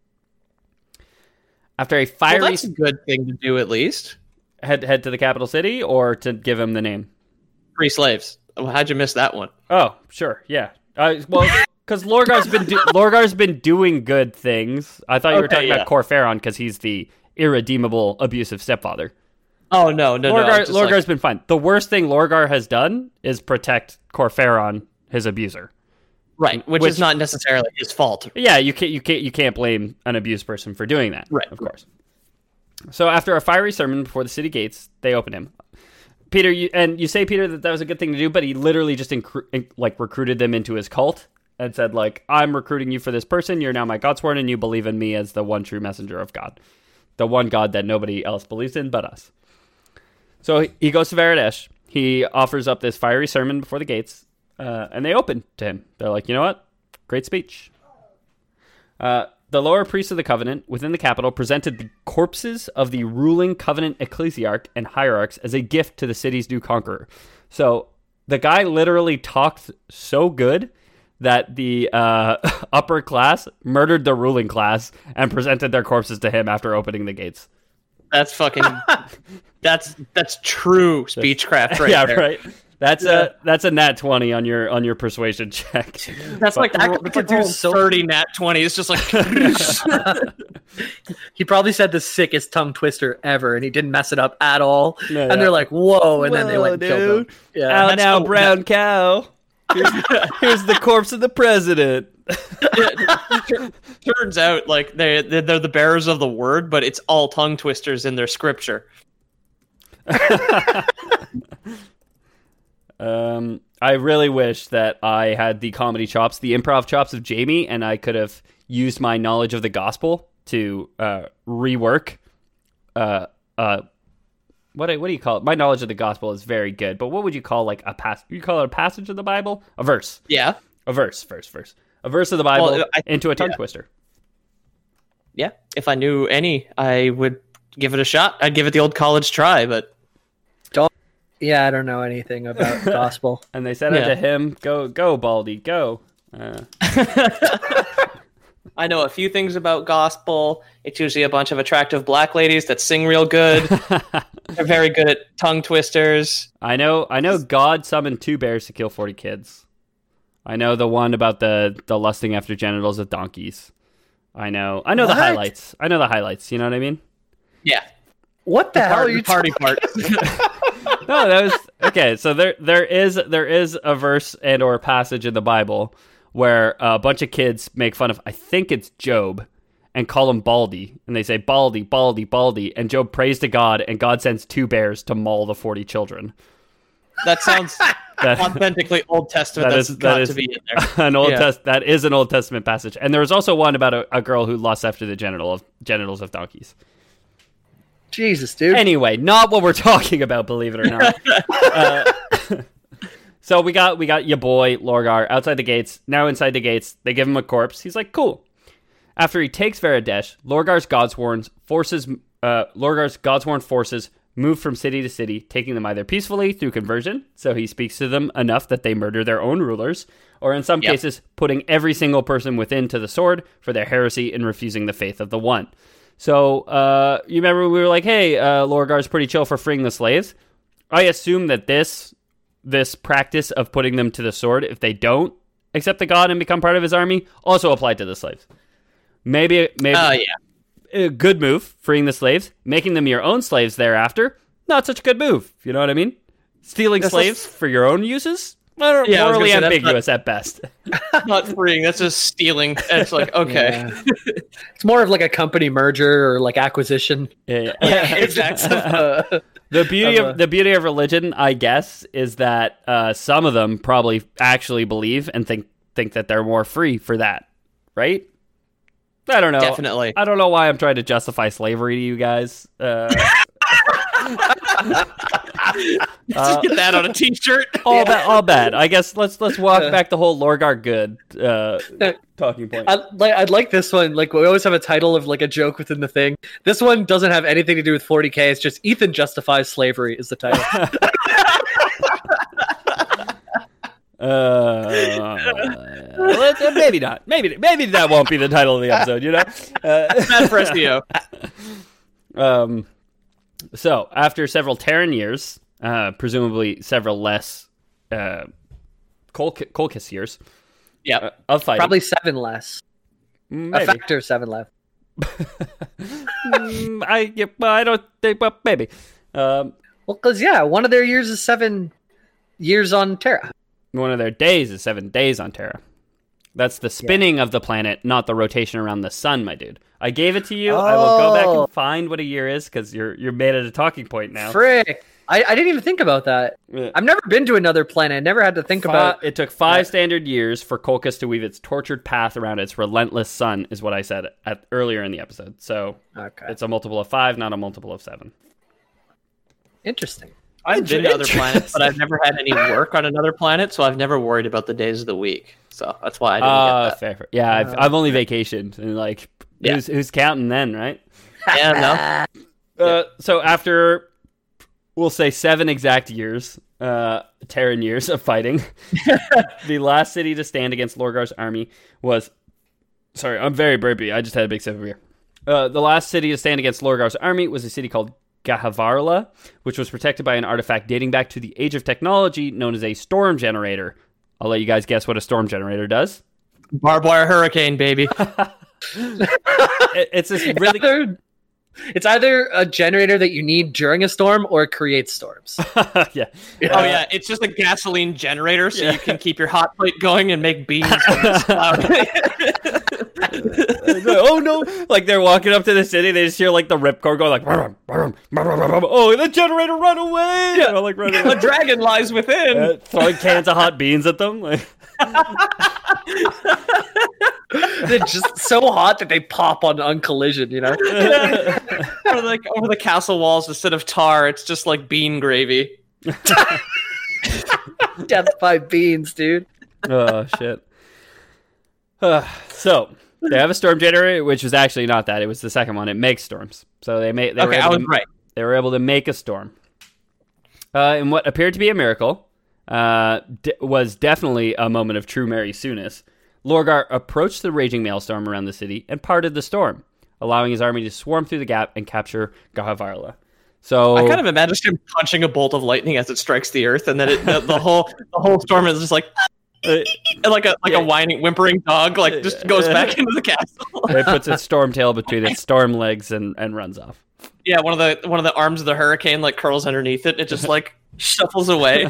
After a fiery... Well, that's a good thing to do, at least. Head, head to the capital city, or to give him the name? Free slaves. Oh, how'd you miss that one? Oh, sure, yeah. Uh, well, because Lorgar's been do- Lorgar's been doing good things. I thought you were Okay, talking yeah. about Corferon, because he's the irredeemable, abusive stepfather. Oh, no, no, Lorgar, no. just Lorgar's like- been fine. The worst thing Lorgar has done is protect Corferon, his abuser. Right, which, Which- is not necessarily his fault. Yeah, you can't you can't you can't blame an abused person for doing that. Right. Of course. So after a fiery sermon before the city gates, they open him. Peter, you, and you say, Peter, that that was a good thing to do, but he literally just incru- in, like recruited them into his cult and said, like, I'm recruiting you for this person. You're now my Godsworn, and you believe in me as the one true messenger of God, the one God that nobody else believes in but us. So he, he goes to Varadesh. He offers up this fiery sermon before the gates, uh, and they open to him. They're like, you know what? Great speech. Uh, the lower priests of the covenant within the capital presented the corpses of the ruling covenant ecclesiarch and hierarchs as a gift to the city's new conqueror. So the guy literally talked so good that the uh, upper class murdered the ruling class and presented their corpses to him after opening the gates. That's fucking... that's that's true speechcraft right yeah, there. right. That's a that's a nat twenty on your on your persuasion check. That's like, that ro- could that's do like so- thirty nat twenty. It's just like... He probably said the sickest tongue twister ever, and he didn't mess it up at all. No, and yeah. they're like, "Whoa!" And then they Whoa, went and killed him. Yeah, Out that's now, so- brown cow. Here's, here's the corpse of the president. Turns out, like, they they're, they're the bearers of the word, but it's all tongue twisters in their scripture. Um, I really wish that I had the comedy chops, the improv chops of Jamie, and I could have used my knowledge of the gospel to uh, rework. Uh, uh, what do- what do you call it? My knowledge of the gospel is very good, but what would you call like a pass? You call it a passage of the Bible? A verse? Yeah. A verse? Verse? Verse? A verse of the Bible Well, I- into a tongue yeah. twister. Yeah. If I knew any, I would give it a shot. I'd give it the old college try, but... yeah. I don't know anything about gospel. And they said Yeah. unto him, "Go, go, Baldy, go." Uh, I know a few things about gospel. It's usually a bunch of attractive black ladies that sing real good. They're very good at tongue twisters. I know, I know. God summoned two bears to kill forty kids. I know the one about the the lusting after genitals of donkeys. I know, I know What? the highlights. I know the highlights. You know what I mean? Yeah. What the, hell are Part- you the party talking- part. No, that was okay. So there, there is, there is a verse and or a passage in the Bible where a bunch of kids make fun of, I think it's Job, and call him Baldy, and they say Baldy, Baldy, Baldy, and Job prays to God, and God sends two bears to maul the forty children. That sounds That- authentically Old Testament. That That's is- that got is- to be in there. An old Yeah. test that is an Old Testament passage, and there was also one about a, a girl who lusts after the genital of genitals of donkeys. Jesus, dude. Anyway, not what we're talking about, believe it or not. uh, so we got we got your boy Lorgar outside the gates. Now inside the gates, they give him a corpse. He's like, cool. After he takes Varadesh, Lorgar's Godsworn forces uh, Lorgar's Godsworn forces move from city to city, taking them either peacefully through conversion, so he speaks to them enough that they murder their own rulers, or in some Yep. cases, putting every single person within to the sword for their heresy in refusing the faith of the One. So, uh, you remember we were like, hey, uh, Lorgar's pretty chill for freeing the slaves. I assume that this this practice of putting them to the sword, if they don't accept the God and become part of his army, also applied to the slaves. Maybe, maybe Oh, yeah. a good move, freeing the slaves, making them your own slaves thereafter. Not such a good move. You know what I mean? Stealing That's slaves for your own uses? Well, Yeah, I was morally gonna say, that's ambiguous at best. Not freeing. That's just stealing. It's like, okay. Yeah. It's more of like a company merger or like acquisition. Yeah, yeah. Yeah, exactly. Uh, The beauty Of of a- the beauty of religion, I guess, is that uh, some of them probably actually believe and think think that they're more free for that, right? I don't know. Definitely. I don't know why I'm trying to justify slavery to you guys. Uh, Just get that on a t-shirt. all bad. All bad. I guess let's let's walk back the whole Lorgar good uh, talking point. I like I'd like this one. Like we always have a title of like a joke within the thing. This one doesn't have anything to do with forty K. It's just Ethan justifies slavery is the title. Uh, let's- uh, maybe not. Maybe maybe that won't be the title of the episode. You know, uh, Bad for S E O. um. So after several Terran years, uh, presumably several less uh, Kol- Kolkis years Yeah, uh, of fighting, Probably seven less. A maybe. factor of seven left. Mm, I yeah, well, I don't think, but maybe. Um, Well, because yeah, one of their years is seven years on Terra. one of their days is seven days on Terra. That's the spinning of the planet, not the rotation around the sun, my dude. I gave it to you. I will go back Oh. and find what a year is because you're you're made it a talking point now. Frick! I, I didn't even think about that. Yeah. I've never been to another planet. I never had to think Fi- about. it took five standard years for Kolkis to weave its tortured path around its relentless sun, is what I said at, earlier in the episode. So Okay, it's a multiple of five, not a multiple of seven. interesting. I've been to other planets, but I've never had any work on another planet, so I've never worried about the days of the week. So that's why I didn't Uh, get that. fair, fair. Yeah, I've, I've only vacationed, and like, Yeah. who's who's counting then, right? Yeah, no. Uh, so after, we'll say seven exact years, uh, Terran years of fighting, the last city to stand against Lorgar's army was. Sorry, I'm very burpy. I just had a big sip of beer. Uh, the last city to stand against Lorgar's army was a city called Gahavarla, which was protected by an artifact dating back to the age of technology known as a storm generator. I'll let you guys guess what a storm generator does. Barbed wire hurricane, baby. It- It's this really. Either- it's either a generator that you need during a storm or it creates storms. yeah. Oh yeah, it's just a gasoline generator, so you can keep your hot plate going and make beans. when it's loud. Oh no! Like they're walking up to the city, they just hear like the ripcord go like, "Brum, brum, brum, brum, brum." "Oh, the generator, run away!" You know, like running A away. dragon lies within. Uh, throwing cans of hot beans at them. Like, They're just so hot that they pop on, on collision, you know? Or like over the castle walls, instead of tar, it's just like bean gravy. Death by beans, dude. oh shit. Uh, so they have a storm generator, which was actually not that. It was the second one. It makes storms. So they made. They were Okay, I able was to, right. They were able to make a storm. Uh, in what appeared to be a miracle, uh, d- was definitely a moment of true Mary Soonis. Lorgar approached the raging maelstrom around the city and parted the storm, allowing his army to swarm through the gap and capture Gahavarla. So I kind of imagine him punching a bolt of lightning as it strikes the earth, and then it, the, the whole the whole storm is just like uh, like a like a whining, whimpering dog, like just goes back into the castle. it puts its storm tail between its storm legs and, and runs off. Yeah, one of the one of the arms of the hurricane like curls underneath it. It just like shuffles away.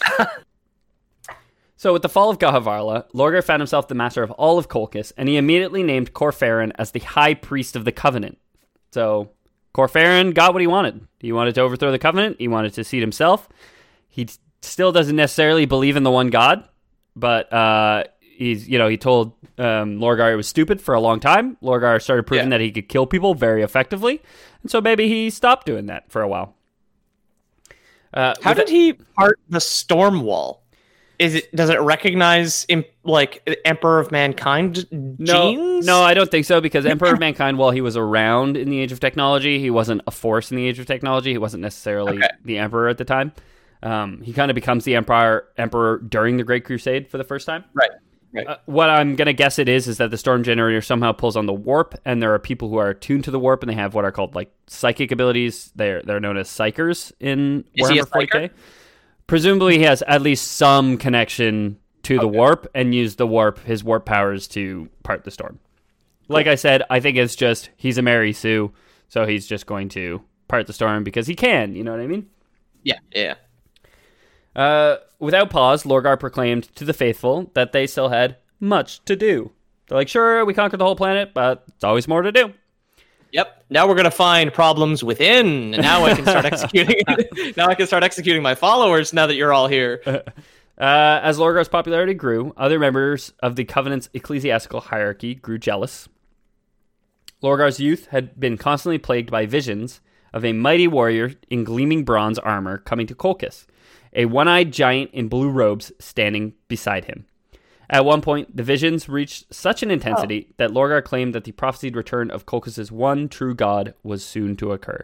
So with the fall of Gahavarla, Lorgar found himself the master of all of Kolkis, and he immediately named Corfarin as the High Priest of the Covenant. So Corfarin got what he wanted. He wanted to overthrow the Covenant. He wanted to seat himself. He t- still doesn't necessarily believe in the one God, but uh, he's you know he told um, Lorgar it was stupid for a long time. Lorgar started proving Yeah. that he could kill people very effectively, and so maybe he stopped doing that for a while. Uh, How with did he part the storm wall? Is it does it recognize im- like Emperor of Mankind No, genes? no, I don't think so, because Emperor of Mankind, while he was around in the Age of Technology, he wasn't a force in the Age of Technology. He wasn't necessarily Okay. the Emperor at the time. Um, he kind of becomes the Emperor Emperor during the Great Crusade for the first time. Right. Right. Uh, what I'm going to guess it is, is that the Storm Generator somehow pulls on the warp, and there are people who are attuned to the warp, and they have what are called like psychic abilities. They're, they're known as Psychers in Is he a Warhammer forty K. Psyker? Presumably he has at least some connection to the warp and used the warp, his warp powers, to part the storm. Like I said, I think it's just he's a Mary Sue, so he's just going to part the storm because he can, you know what I mean? Yeah. Yeah. Uh, without pause, Lorgar proclaimed to the faithful that they still had much to do. They're like, sure, we conquered the whole planet, but there's always more to do. Yep. Now we're gonna find problems within, and now I can start executing. Now I can start executing my followers. Now that you're all here. Uh, as Lorgar's popularity grew, other members of the Covenant's ecclesiastical hierarchy grew jealous. Lorgar's youth had been constantly plagued by visions of a mighty warrior in gleaming bronze armor coming to Colchis, a one-eyed giant in blue robes standing beside him. At one point, the visions reached such an intensity oh. that Lorgar claimed that the prophesied return of Colchis' one true god was soon to occur.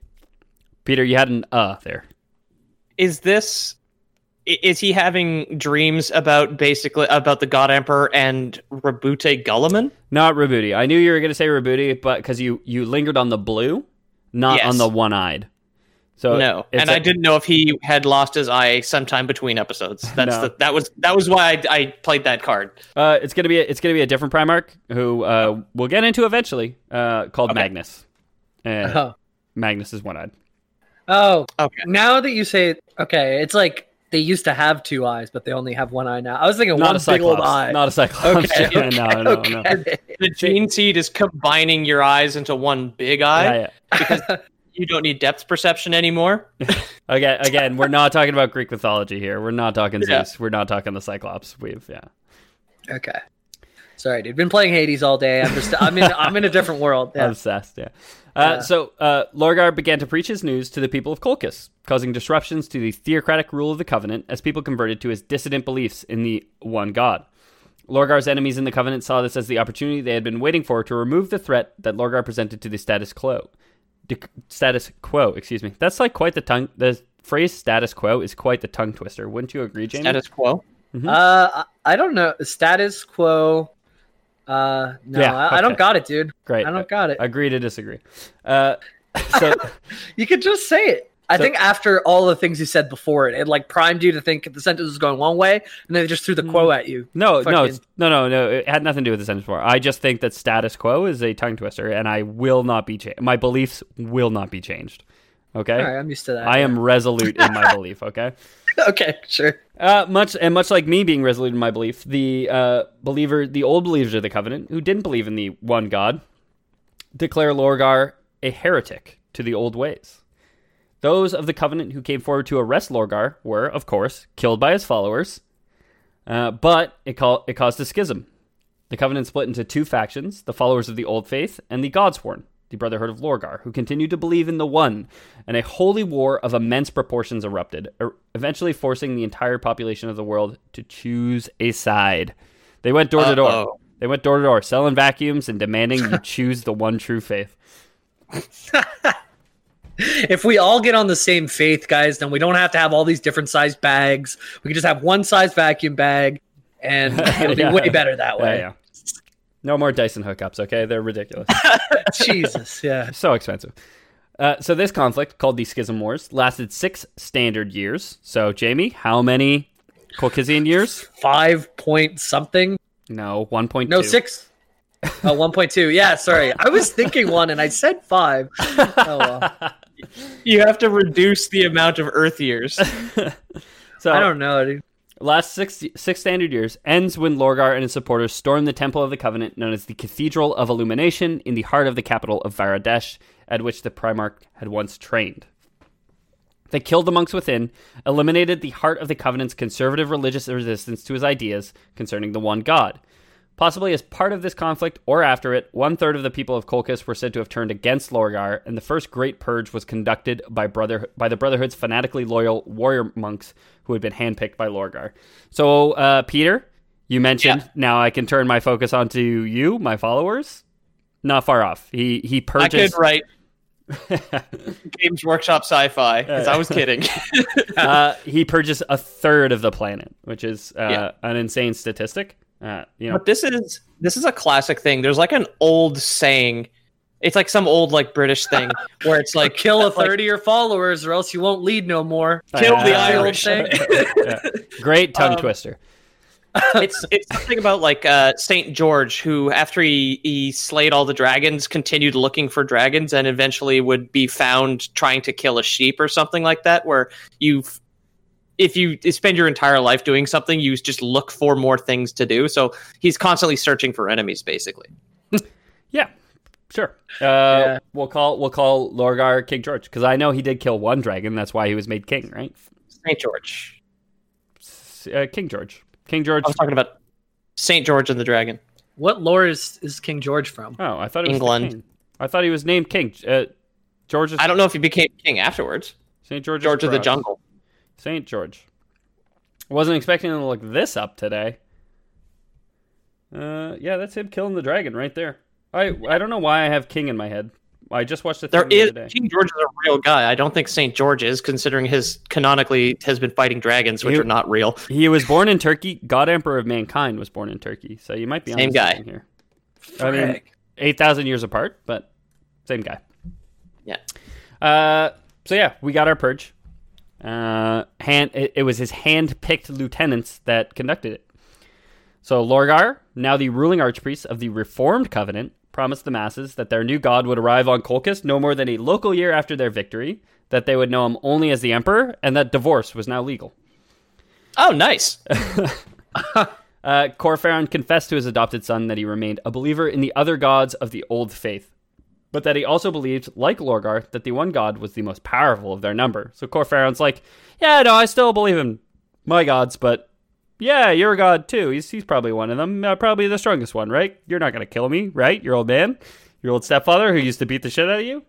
Peter, you had an uh there. Is this... Is he having dreams about basically about the God Emperor and Rabute Gulliman? Not Rabuti. I knew you were going to say Rabuti, but because you, you lingered on the blue, not yes. on the one-eyed. So no, and I I didn't know if he had lost his eye sometime between episodes. That's no. the, that was that was why I, I played that card. Uh, it's gonna be a, it's gonna be a different Primarch who uh, we'll get into eventually. Uh, called okay. Magnus. And oh. Magnus is one-eyed. Oh, okay. Now that you say it, okay, it's like they used to have two eyes, but they only have one eye now. I was thinking not one a big old eye. Not a Cyclops. Okay, yeah, okay, no, no, okay. no. The gene seed is combining your eyes into one big eye Yeah, yeah. because you don't need depth perception anymore. Again, again, we're not talking about Greek mythology here. We're not talking Yeah. Zeus. We're not talking the Cyclops. We've yeah. Okay. Sorry, dude. Been playing Hades all day. I'm just I'm in I'm in a different world. Yeah. Obsessed, yeah. Uh, Yeah. So uh, Lorgar began to preach his news to the people of Colchis, causing disruptions to the theocratic rule of the Covenant as people converted to his dissident beliefs in the one god. Lorgar's enemies in the Covenant saw this as the opportunity they had been waiting for to remove the threat that Lorgar presented to the status quo. De- status quo, excuse me. That's like quite the tongue. The phrase "status quo" is quite the tongue twister. Wouldn't you agree, Jamie? Status quo. Mm-hmm. Uh, I I don't know. Status quo. Uh, no, Yeah, I, I don't okay. got it, dude. Great. I don't got it. Agree to disagree. Uh, so You could just say it. I So- think after all the things you said before it, it like primed you to think the sentence was going one way, and then they just threw the quo at you. no, no, Fucking- it's, no, no, no. It had nothing to do with the sentence before. I just think that status quo is a tongue twister, and I will not be changed. My beliefs will not be changed. Okay. All right, I'm used to that. I am resolute in my belief. Okay. Okay, sure. Uh, much and much like me being resolute in my belief, the uh, believer, the old believers of the Covenant, who didn't believe in the one God, declare Lorgar a heretic to the old ways. Those of the Covenant who came forward to arrest Lorgar were, of course, killed by his followers, uh, but it, call, it caused a schism. The Covenant split into two factions, the followers of the Old Faith and the Godsworn, the Brotherhood of Lorgar, who continued to believe in the One, and a holy war of immense proportions erupted, er- eventually forcing the entire population of the world to choose a side. They went door to door. Uh-oh. They went door to door, selling vacuums and demanding you choose the one true faith. If we all get on the same faith, guys, then we don't have to have all these different size bags. We can just have one size vacuum bag, and it'll be Yeah. way better that way. Yeah, yeah. No more Dyson hookups, okay? They're ridiculous. Jesus, yeah. So expensive. Uh, so this conflict, called the Schism Wars, lasted six standard years. So, Jamie, how many Colchisian years? Five point something. No, one point two. No, six. Oh, one point two. Yeah, sorry. I was thinking one, and I said five. Oh, well. You have to reduce the amount of Earth years. So, I don't know, dude. last six six standard years ends when Lorgar and his supporters storm the Temple of the Covenant, known as the Cathedral of Illumination, in the heart of the capital of Varadesh, at which the Primarch had once trained. They killed the monks within, eliminated the heart of the Covenant's conservative religious resistance to his ideas concerning the one God. Possibly as part of this conflict, or after it, one-third of the people of Colchis were said to have turned against Lorgar, and the first Great Purge was conducted by brother by the Brotherhood's fanatically loyal warrior monks who had been handpicked by Lorgar. So, uh, Peter, you mentioned, Yeah. now I can turn my focus onto you, my followers. Not far off. He he I purges... could write Games Workshop sci-fi, because I was kidding. uh, he purges a third of the planet, which is uh, Yeah. an insane statistic. Uh, you know, But this is this is a classic thing. There's like an old saying. It's like some old like British thing where it's like Kill a like, third of your followers, or else you won't lead no more. kill the Uh, Irish. thing. yeah. Great tongue Um, twister. it's it's something about like uh, Saint George, who after he, he slayed all the dragons, continued looking for dragons, and eventually would be found trying to kill a sheep or something like that. Where you, if you spend your entire life doing something, you just look for more things to do. So he's constantly searching for enemies, basically. Yeah, sure. Uh, Yeah. We'll call we'll call Lorgar King George, because I know he did kill one dragon. That's why he was made king, right? Saint George. S- Uh, king George. King George. I was talking about Saint George and the Dragon. What lore is, is King George from? Oh, I thought it was the England. king. I thought he was named King. Uh, George. I don't know if he became king afterwards. Saint George. George of the Jungle. Saint George. Wasn't expecting him to look this up today. Uh, yeah, that's him killing the dragon right there. I I don't know why I have king in my head. I just watched the thing There the is other day. King George is a real guy. I don't think Saint George is, considering his canonically has been fighting dragons, which He- are not real. He was born in Turkey. God Emperor of Mankind was born in Turkey. So you might be on Same guy. here. I mean, eight thousand years apart, but same guy. Yeah. Uh, so yeah, we got our purge. Uh, hand. It, it was his hand-picked lieutenants that conducted it. So Lorgar, now the ruling archpriest of the Reformed Covenant, promised the masses that their new god would arrive on Colchis no more than a local year after their victory, that they would know him only as the emperor, and that divorce was now legal. Oh, nice. uh, Corfaron confessed to his adopted son that he remained a believer in the other gods of the old faith, but that he also believed, like Lorgar, that the one god was the most powerful of their number. So Corfaron's like, yeah, no, I still believe in my gods, but yeah, you're a god too. He's he's probably one of them. Uh, probably the strongest one, right? You're not going to kill me, right? Your old man? Your old stepfather who used to beat the shit out of you?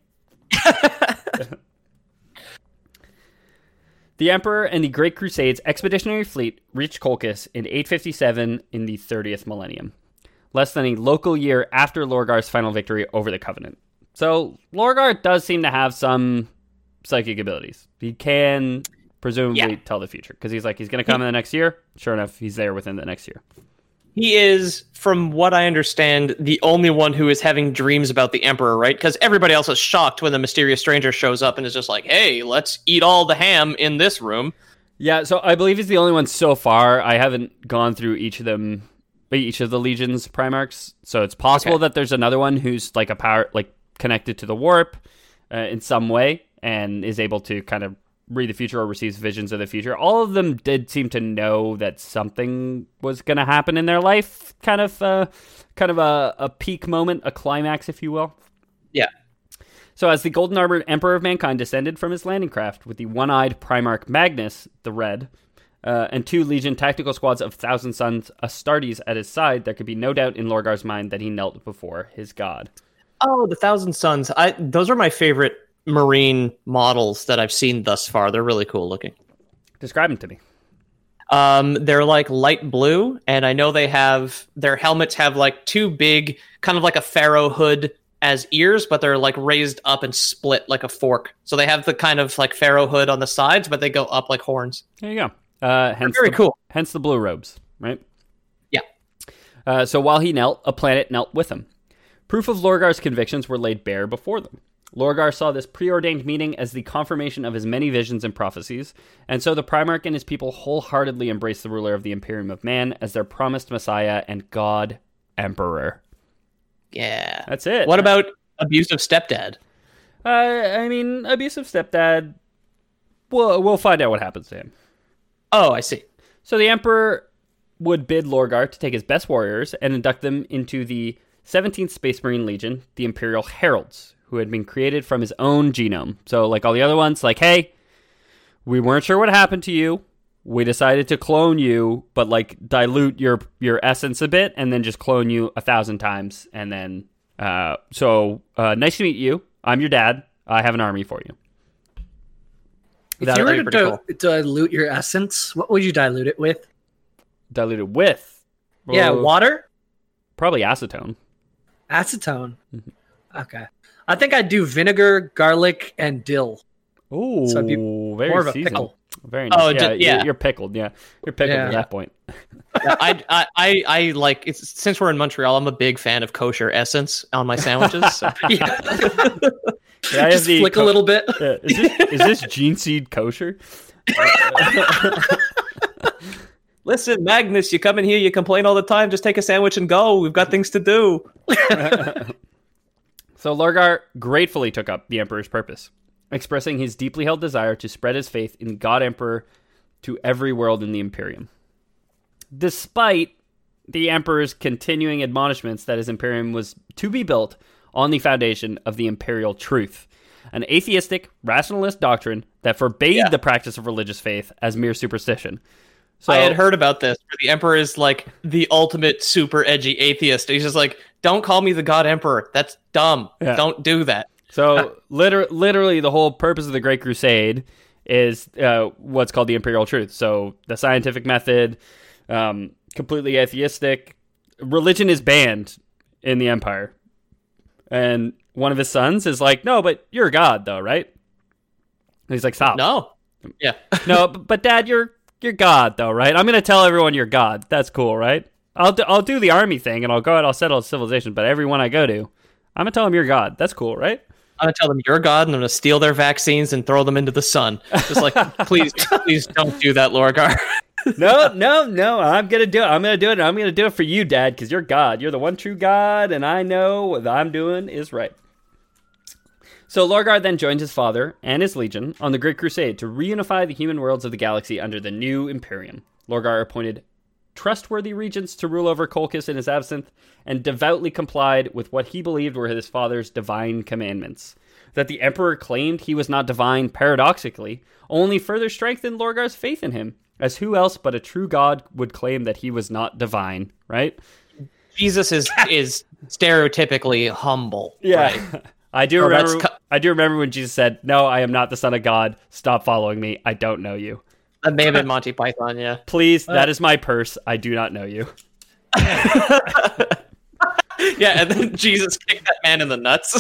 The Emperor and the Great Crusades expeditionary fleet reached Colchis in eight fifty-seven in the thirtieth millennium, less than a local year after Lorgar's final victory over the Covenant. So Lorgar does seem to have some psychic abilities. He can presumably Yeah. tell the future, because he's like, he's going to come in the next year. Sure enough, he's there within the next year. He is, from what I understand, the only one who is having dreams about the Emperor, right? Because everybody else is shocked when the mysterious stranger shows up and is just like, hey, let's eat all the ham in this room. Yeah, so I believe he's the only one so far. I haven't gone through each of them, each of the Legion's Primarchs, so it's possible Okay. that there's another one who's like a power, like connected to the warp uh, in some way, and is able to kind of read the future or receives visions of the future. All of them did seem to know that something was going to happen in their life, kind of, uh, kind of a, a peak moment, a climax, if you will. Yeah. So as the golden armored Emperor of Mankind descended from his landing craft with the one-eyed Primarch Magnus, the Red, uh, and two Legion tactical squads of Thousand Sons Astartes at his side, there could be no doubt in Lorgar's mind that he knelt before his god. Oh, the Thousand Sons. I those are my favorite Marine models that I've seen thus far. They're really cool looking. Describe him to me. Um, they're like light blue, and I know they have their helmets have like two big, kind of like a pharaoh hood as ears, but they're like raised up and split like a fork. So they have the kind of like pharaoh hood on the sides, but they go up like horns. There you go. Uh, hence Very the, cool. Hence the blue robes, right? Yeah. Uh, so while he knelt, a planet knelt with him. Proof of Lorgar's convictions were laid bare before them. Lorgar saw this preordained meeting as the confirmation of his many visions and prophecies, and so the Primarch and his people wholeheartedly embraced the ruler of the Imperium of Man as their promised Messiah and God Emperor. Yeah. That's it. What about abusive stepdad? Uh, I mean, abusive stepdad. We'll, we'll find out what happens to him. Oh, I see. So the Emperor would bid Lorgar to take his best warriors and induct them into the seventeenth Space Marine Legion, the Imperial Heralds, who had been created from his own genome. So like all the other ones, like, hey, we weren't sure what happened to you. We decided to clone you, but like dilute your your essence a bit and then just clone you a thousand times. And then, uh, so uh, nice to meet you. I'm your dad. I have an army for you. If That- you were that'd to be pretty di- dilute your essence, what would you dilute it with? Diluted with? Yeah, well, water? Probably acetone. Acetone. Okay. I think I'd do vinegar, garlic, and dill. Ooh, So it'd be very more of a seasoned. pickle. Very nice. Oh, yeah, ju- you're- yeah. You're pickled. Yeah, you're pickled Yeah. at that point. I, I, I, I like it's since we're in Montreal. I'm a big fan of kosher essence on my sandwiches. So. Yeah. Yeah, I have Just the flick co- a little bit. Uh, is this is this gene seed kosher? Listen, Magnus, you come in here, you complain all the time. Just take a sandwich and go. We've got things to do. So Lorgar gratefully took up the Emperor's purpose, expressing his deeply held desire to spread his faith in God Emperor to every world in the Imperium. Despite the Emperor's continuing admonishments that his Imperium was to be built on the foundation of the Imperial Truth, an atheistic, rationalist doctrine that forbade Yeah. the practice of religious faith as mere superstition. So, I had heard about this, where the Emperor is like the ultimate super edgy atheist. He's just like, don't call me the God Emperor. That's dumb. Yeah. Don't do that. So liter- literally the whole purpose of the Great Crusade is uh, what's called the imperial truth. So the scientific method, um, completely atheistic. Religion is banned in the Empire. And one of his sons is like, no, but you're God though, right? And he's like, stop. No. Yeah. No, but, but Dad, you're you're God though, right? I'm going to tell everyone you're God. That's cool, right? I'll do, I'll do the army thing and I'll go out, I'll settle civilization, but everyone I go to, I'm going to tell them you're God. That's cool, right? I'm gonna tell them you're God, and I'm gonna steal their vaccines and throw them into the sun. Just like, please, please don't do that, Lorgar. no, no, no. I'm gonna do it. I'm gonna do it. And I'm gonna do it for you, Dad, because you're God. You're the one true God, and I know what I'm doing is right. So Lorgar then joined his father and his legion on the Great Crusade to reunify the human worlds of the galaxy under the new Imperium. Lorgar appointed trustworthy regents to rule over Colchis in his absence, and devoutly complied with what he believed were his father's divine commandments. That the Emperor claimed he was not divine, paradoxically, only further strengthened Lorgar's faith in him, as who else but a true God would claim that he was not divine, right? Jesus is is stereotypically humble. Yeah. Right? I do Oh, remember that's cu- I do remember when Jesus said, "No, I am not the Son of God. Stop following me. I don't know you." That may have been Monty Python, yeah. Please, that is my purse. I do not know you. Yeah, and then Jesus kicked that man in the nuts.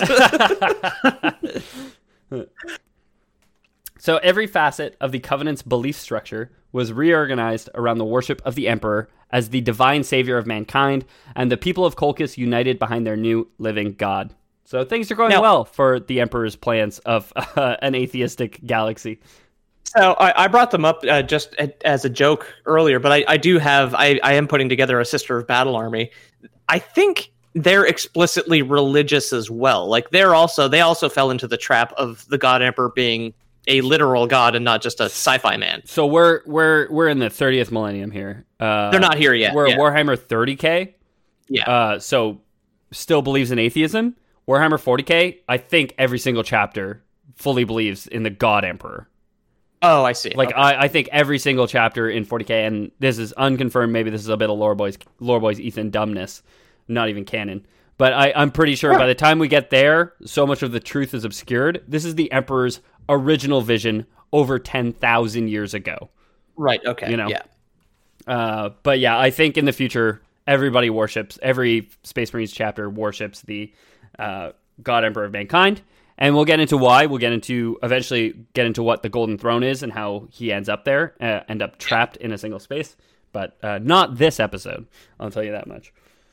So every facet of the Covenant's belief structure was reorganized around the worship of the Emperor as the divine savior of mankind, and the people of Colchis united behind their new living God. So things are going Now- well for the Emperor's plans of uh, an atheistic galaxy. So I, I brought them up uh, just a, as a joke earlier, but I, I do have, I, I am putting together a Sister of Battle army. I think they're explicitly religious as well. Like they're also, they also fell into the trap of the God Emperor being a literal god and not just a sci-fi man. So we're we're we're in the thirtieth millennium here. Uh, They're not here yet. We're yeah. at Warhammer thirty K. Yeah. Uh, so still believes in atheism. Warhammer forty K, I think every single chapter fully believes in the God Emperor. Oh, I see. Like Okay. I, I think every single chapter in forty K, and this is unconfirmed. Maybe this is a bit of Lore Boys, Lore Boys Ethan dumbness, not even canon. But I, I'm pretty sure by the time we get there, so much of the truth is obscured. This is the Emperor's original vision over ten thousand years ago. Right. Okay. you know. Yeah. Uh, but yeah, I think in the future, everybody worships, every Space Marines chapter worships the uh, God Emperor of Mankind. And we'll get into why. We'll get into, eventually get into what the Golden Throne is and how he ends up there, uh, end up trapped in a single space. But uh, not this episode, I'll tell you that much.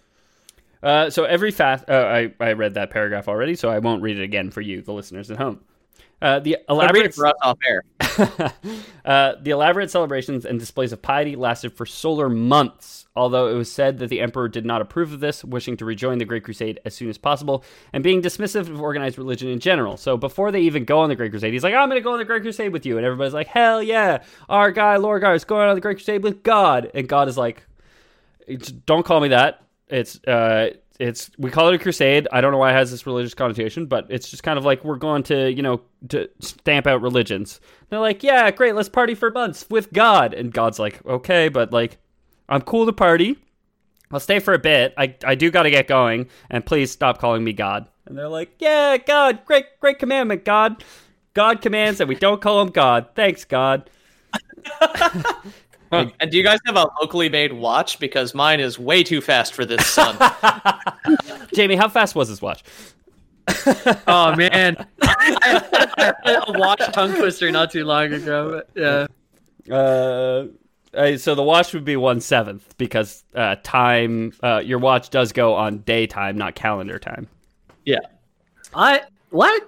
Uh, so every fast, uh, I, I read that paragraph already, so I won't read it again for you, the listeners at home. Uh, the I'll read elaborate it for us off air. uh, the elaborate celebrations and displays of piety lasted for solar months, although it was said that the Emperor did not approve of this, wishing to rejoin the Great Crusade as soon as possible, and being dismissive of organized religion in general. So before they even go on the Great Crusade, he's like, I'm going to go on the Great Crusade with you, and everybody's like, hell yeah, our guy Lorgar is going on the Great Crusade with God, and God is like, don't call me that. It's, uh... It's we call it a crusade. I don't know why it has this religious connotation, but it's just kind of like we're going to, you know, to stamp out religions. They're like, yeah, great, let's party for months with God. And God's like, okay, but like, I'm cool to party. I'll stay for a bit. I, I do got to get going, and please stop calling me God. And they're like, yeah, God, great, great commandment, God. God commands that we don't call him God. Thanks, God. And do you guys have a locally made watch? Because mine is way too fast for this sun. Jamie, how fast was this watch? Oh man, I had a watch tongue twister not too long ago. But yeah, Uh, uh, so the watch would be one seventh because uh, time. Uh, your watch does go on daytime, not calendar time. Yeah. I what?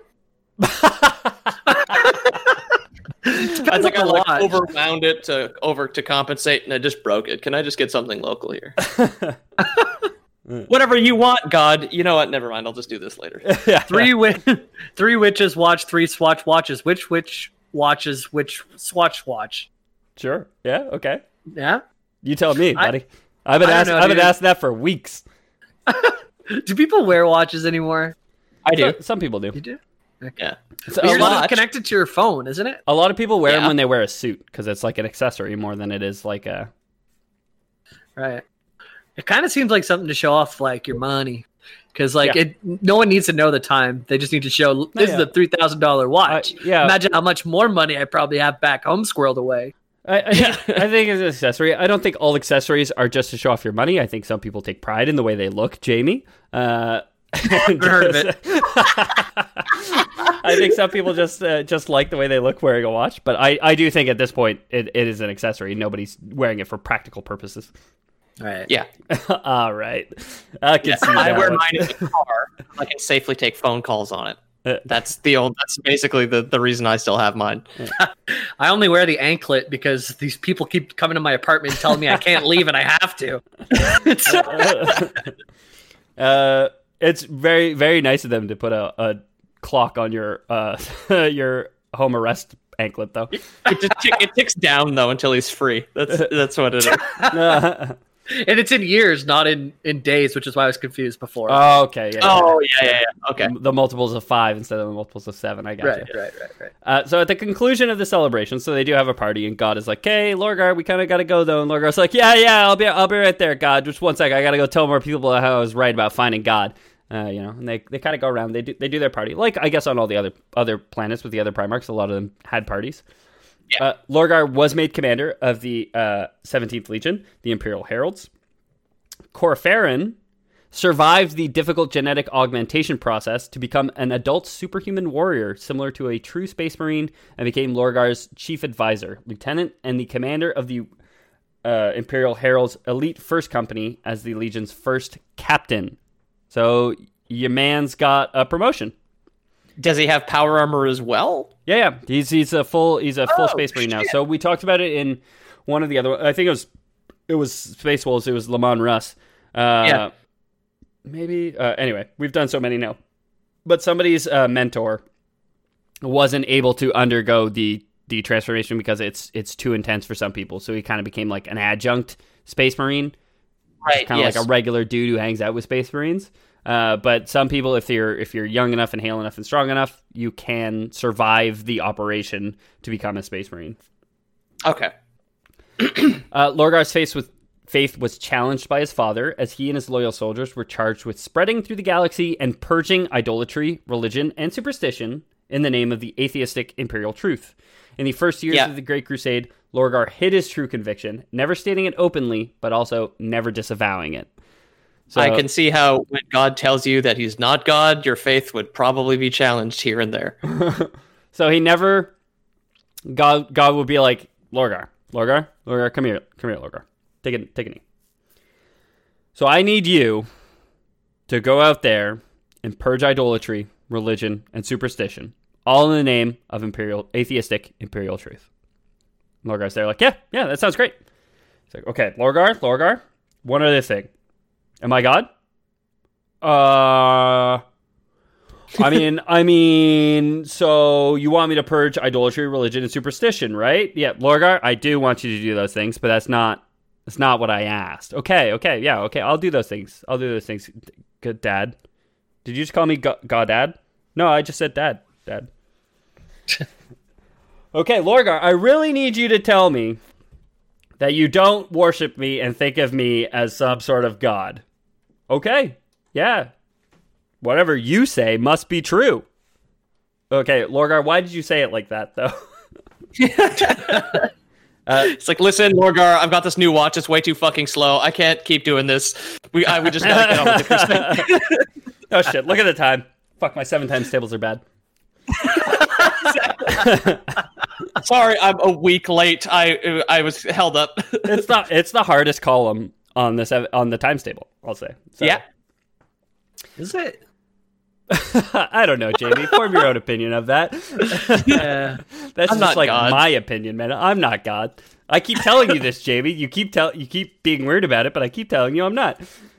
I think I on the like watch. overwound it to over to compensate, and I just broke it. Can I just get something local here? Whatever you want, God. You know what? Never mind. I'll just do this later. Three wi- three witches watch three swatch watches. Which witch watches which swatch watch? Sure. Yeah. Okay. Yeah. You tell me, I- buddy. I, have been I don't asking. know, I've been dude. asking that for weeks. Do people wear watches anymore? I do. So- some people do. You do. Yeah. So But a, yours lot, is connected to your phone, isn't it? a lot of people wear them Yeah. when they wear a suit because it's like an accessory more than it is like a. Right. It kind of seems like something to show off, like your money. Because like Yeah. it, no one needs to know the time. They just need to show this yeah. is a three thousand dollar watch. Uh, yeah. Imagine how much more money I probably have back home squirreled away. I, I, I think it's an accessory. I don't think all accessories are just to show off your money. I think some people take pride in the way they look, Jamie. Uh, Never heard of it. I think some people just uh, just like the way they look wearing a watch, but I, I do think at this point it, it is an accessory. Nobody's wearing it for practical purposes. All right. Yeah. All right. I can Yeah, see I that wear one. mine in the car. I can safely take phone calls on it. Uh, That's the old. That's basically the, the reason I still have mine. I only wear the anklet because these people keep coming to my apartment and telling me I can't leave and I have to. uh, it's very, very nice of them to put a, a clock on your uh, your home arrest anklet, though. It just tick, it ticks down though until he's free. That's that's what it is. And it's in years, not in, in days, which is why I was confused before. Oh, okay. Yeah, Oh yeah, yeah, yeah. Okay. yeah. The multiples of five instead of the multiples of seven. I got right, you. right, right, right. Uh, so at the conclusion of the celebration, so they do have a party, and God is like, "Hey, Lorgar, we kind of got to go though." And Lorgar's like, "Yeah, yeah, I'll be, I'll be right there, God. Just one sec, I got to go tell more people how I was right about finding God." Uh, you know, and they, they kind of go around. They do they do their party, like I guess on all the other other planets with the other Primarchs. A lot of them had parties. Yeah. Uh, Lorgar was made commander of the uh, seventeenth Legion, the Imperial Heralds. Corfarin survived the difficult genetic augmentation process to become an adult superhuman warrior similar to a true Space Marine and became Lorgar's chief advisor, lieutenant, and the commander of the uh, Imperial Herald's elite first company as the Legion's first captain. So your man's got a promotion. Does he have power armor as well? Yeah, yeah. He's he's a full he's a full Oh, Space Marine now. shit. So we talked about it in one of the other. I think it was it was Space Wolves. It was Lamon Russ. Uh, Yeah. Maybe. Uh, anyway, we've done so many now. But somebody's uh, mentor wasn't able to undergo the the transformation because it's it's too intense for some people. So he kind of became like an adjunct Space Marine, Right. kind of yes. like a regular dude who hangs out with Space Marines. Uh, but some people, if you're if you're young enough and hale enough and strong enough, you can survive the operation to become a Space Marine. Okay. Uh, Lorgar's faith was, faith was challenged by his father, as he and his loyal soldiers were charged with spreading through the galaxy and purging idolatry, religion, and superstition in the name of the atheistic imperial truth. In the first years Yeah. of the Great Crusade, Lorgar hid his true conviction, never stating it openly, but also never disavowing it. So, I can see how when God tells you that he's not God, your faith would probably be challenged here and there. So he never. God, God would be like, Lorgar, Lorgar, Lorgar, come here, come here, Lorgar, take a take a knee. So I need you to go out there and purge idolatry, religion, and superstition, all in the name of imperial, atheistic imperial truth. Lorgar's there, like, yeah, yeah, that sounds great. He's like, okay, Lorgar, Lorgar, one other thing. Am I God? Uh, I mean, I mean, so you want me to purge idolatry, religion, and superstition, right? Yeah, Lorgar, I do want you to do those things, but that's not that's not what I asked. Okay, okay, yeah, okay, I'll do those things. I'll do those things. Good dad. Did you just call me God, God Dad? No, I just said Dad, Dad. Okay, Lorgar, I really need you to tell me that you don't worship me and think of me as some sort of god. Okay, yeah. Whatever you say must be true. Okay, Lorgar, why did you say it like that, though? uh, It's like, listen, Lorgar, I've got this new watch. It's way too fucking slow. I can't keep doing this. We, I, we just gotta get on with the crusade. oh, shit, look at the time. Fuck, my seven times tables are bad. Sorry, I'm a week late. I I was held up. It's not. It's the hardest column on this on the times table, I'll say. So. Yeah. Is it? I don't know, Jamie. Form your own opinion of that. Yeah. That's I'm just not like God. my opinion, man. I'm not God. I keep telling you this, Jamie. You keep tell you keep being weird about it, but I keep telling you I'm not.